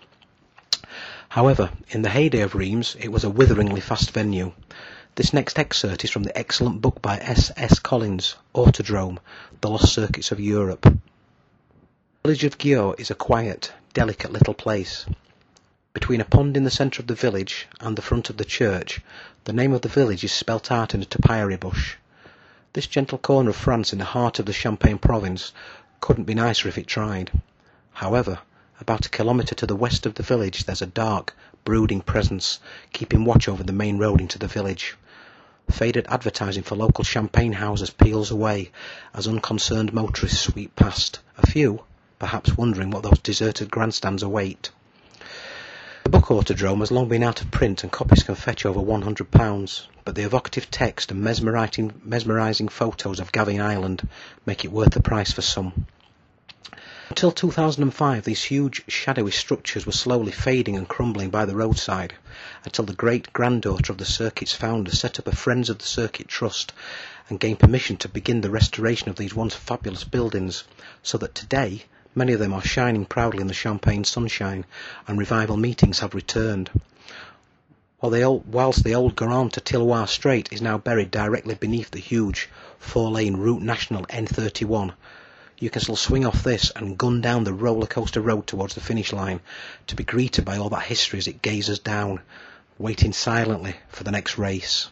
However, in the heyday of Reims, it was a witheringly fast venue. This next excerpt is from the excellent book by S S Collins, Autodrome, The Lost Circuits of Europe. The village of Győr is a quiet, delicate little place. Between a pond in the centre of the village and the front of the church, the name of the village is spelt out in a topiary bush. This gentle corner of France in the heart of the Champagne province couldn't be nicer if it tried. However, about a kilometre to the west of the village there's a dark, brooding presence, keeping watch over the main road into the village. Faded advertising for local champagne houses peels away as unconcerned motorists sweep past, a few perhaps wondering what those deserted grandstands await. The book Autodrome has long been out of print and copies can fetch over one hundred pounds, but the evocative text and mesmerising, mesmerising photos of Gavin Island make it worth the price for some. Until two thousand five, these huge, shadowy structures were slowly fading and crumbling by the roadside, until the great-granddaughter of the circuit's founder set up a Friends of the Circuit Trust and gained permission to begin the restoration of these once fabulous buildings, so that today many of them are shining proudly in the Champagne sunshine, and revival meetings have returned. While the old, whilst the old Garant to Tilloir Strait is now buried directly beneath the huge four-lane Route National N thirty-one, you can still swing off this and gun down the roller coaster road towards the finish line, to be greeted by all that history as it gazes down, waiting silently for the next race.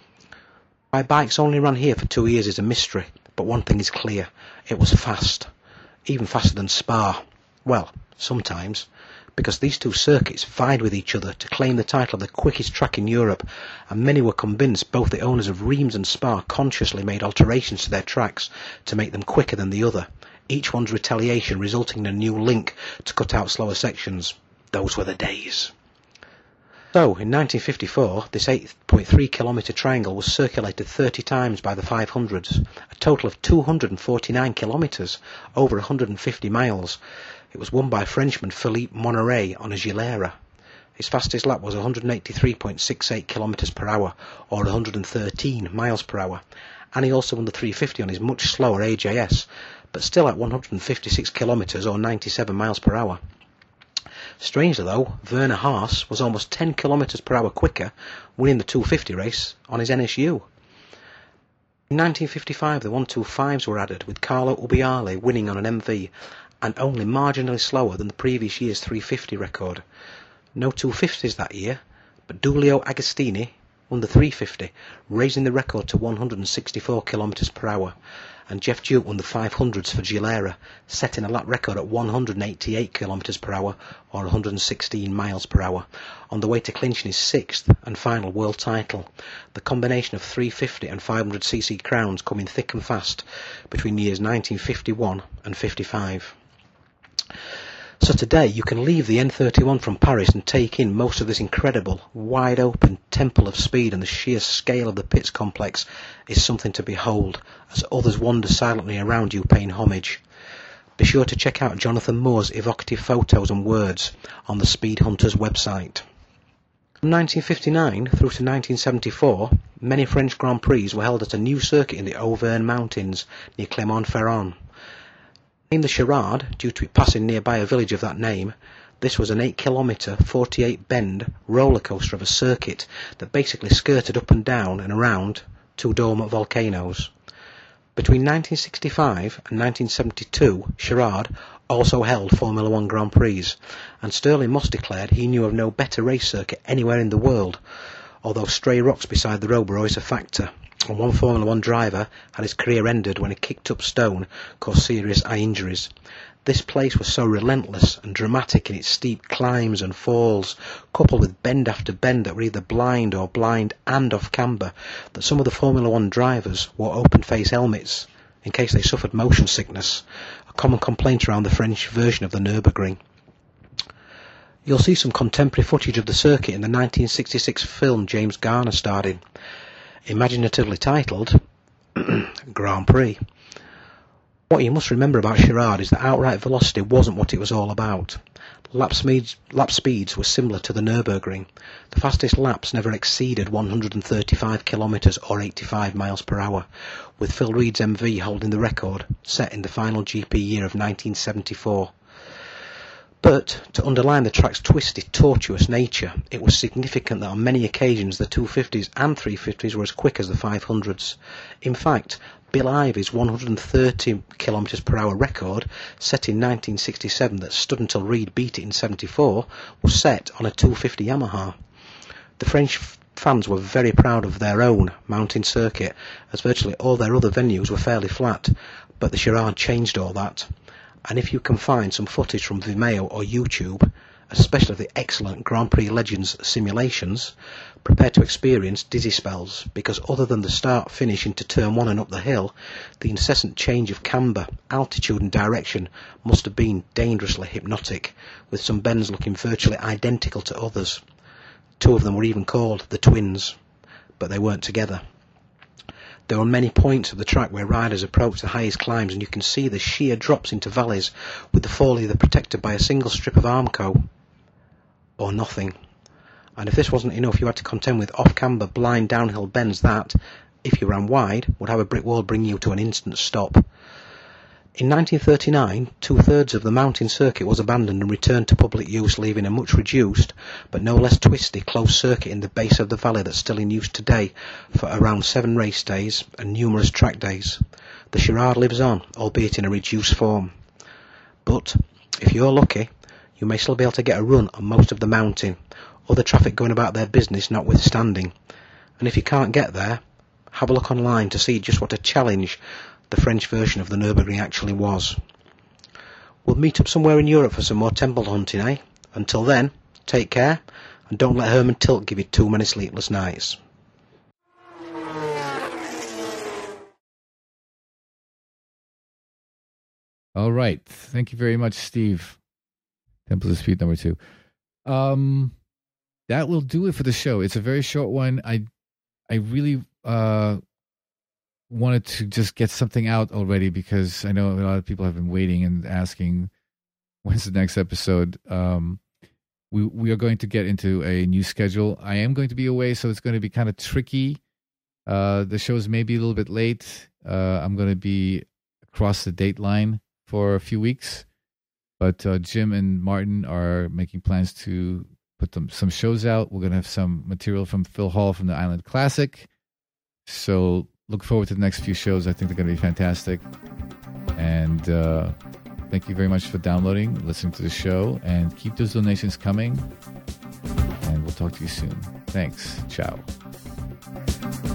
Why bikes only ran here for two years is a mystery, but one thing is clear: it was fast. Even faster than Spa. Well, sometimes, because these two circuits vied with each other to claim the title of the quickest track in Europe, and many were convinced both the owners of Reims and Spa consciously made alterations to their tracks to make them quicker than the other, each one's retaliation resulting in a new link to cut out slower sections. Those were the days. So, in nineteen fifty-four, this eight point three kilometre triangle was circulated thirty times by the five hundreds, a total of two hundred forty-nine kilometres, over one hundred fifty miles. It was won by Frenchman Philippe Monoret on a Gilera. His fastest lap was one hundred eighty-three point six eight kilometres per hour, or one hundred thirteen miles per hour, and he also won the three fifty on his much slower A J S, but still at one hundred fifty-six kilometres or ninety-seven miles per hour. Strangely though, Werner Haas was almost ten kilometres per hour quicker, winning the two fifty race on his N S U. In nineteen fifty-five the one twenty-fives were added, with Carlo Ubbiali winning on an M V, and only marginally slower than the previous year's three fifty record. No two fifties that year, but Giulio Agostini won the three fifty, raising the record to one hundred sixty-four kilometres per hour, and Jeff Duke won the five hundreds for Gilera, setting a lap record at one hundred eighty-eight kilometres per hour, or one hundred sixteen miles per hour, on the way to clinching his sixth and final world title, the combination of three fifty and five hundred c c crowns coming thick and fast between the years nineteen fifty-one and fifty-five. So today you can leave the N thirty-one from Paris and take in most of this incredible, wide-open temple of speed, and the sheer scale of the pits complex is something to behold, as others wander silently around you paying homage. Be sure to check out Jonathan Moore's evocative photos and words on the Speed Hunters website. From nineteen fifty-nine through to nineteen seventy-four, many French Grand Prix were held at a new circuit in the Auvergne Mountains near Clermont-Ferrand. Named the Charade, due to it passing nearby a village of that name, this was an eight kilometre, forty-eight bend roller coaster of a circuit that basically skirted up and down and around two dormant volcanoes. Between nineteen sixty-five and nineteen seventy-two, Charade also held Formula One Grand Prix, and Stirling Moss declared he knew of no better race circuit anywhere in the world, although stray rocks beside the road were always a factor, and one Formula One driver had his career ended when a kicked-up stone caused serious eye injuries. This place was so relentless and dramatic in its steep climbs and falls, coupled with bend after bend that were either blind or blind and off camber, that some of the Formula One drivers wore open-face helmets in case they suffered motion sickness, a common complaint around the French version of the Nürburgring. You'll see some contemporary footage of the circuit in the nineteen sixty-six film James Garner starred in, imaginatively titled Grand Prix. What you must remember about Charade is that outright velocity wasn't what it was all about. Lap speeds, lap speeds were similar to the Nürburgring. The fastest laps never exceeded one hundred thirty-five kilometres or eighty-five miles per hour, with Phil Reed's M V holding the record, set in the final G P year of nineteen seventy-four. But, to underline the track's twisted, tortuous nature, it was significant that on many occasions the two fifties and three fifties were as quick as the five hundreds. In fact, Bill Ivy's one hundred thirty kilometres per hour record, set in nineteen sixty-seven that stood until Reed beat it in seventy-four, was set on a two fifty Yamaha. The French f- fans were very proud of their own mountain circuit, as virtually all their other venues were fairly flat, but the Girard changed all that. And if you can find some footage from Vimeo or YouTube, especially the excellent Grand Prix Legends simulations, prepare to experience dizzy spells, because other than the start finish into turn one and up the hill, the incessant change of camber, altitude and direction must have been dangerously hypnotic, with some bends looking virtually identical to others. Two of them were even called the Twins, but they weren't together. There are many points of the track where riders approach the highest climbs, and you can see the sheer drops into valleys, with the fall either protected by a single strip of Armco or nothing. And if this wasn't enough, you had to contend with off-camber blind downhill bends that, if you ran wide, would have a brick wall bring you to an instant stop. In nineteen thirty-nine, two-thirds of the mountain circuit was abandoned and returned to public use, leaving a much reduced, but no less twisty, closed circuit in the base of the valley that's still in use today for around seven race days and numerous track days. The Girard lives on, albeit in a reduced form. But, if you're lucky, you may still be able to get a run on most of the mountain, other traffic going about their business notwithstanding. And if you can't get there, have a look online to see just what a challenge the French version of the Nürburgring actually was. We'll meet up somewhere in Europe for some more temple hunting, eh? Until then, take care, and don't let Herman Tilke give you too many sleepless nights. All right. Thank you very much, Steve. Temples of Speed number two. Um, that will do it for the show. It's a very short one. I, I really uh wanted to just get something out already, because I know a lot of people have been waiting and asking when's the next episode. Um, we we are going to get into a new schedule. I am going to be away, so it's going to be kind of tricky. Uh, the shows may be a little bit late. Uh, I'm going to be across the date line for a few weeks, but uh, Jim and Martin are making plans to put them, some shows out. We're going to have some material from Phil Hall from the Island Classic. So look forward to the next few shows. I think they're going to be fantastic. And uh, thank you very much for downloading, listening to the show, and keep those donations coming. And we'll talk to you soon. Thanks. Ciao.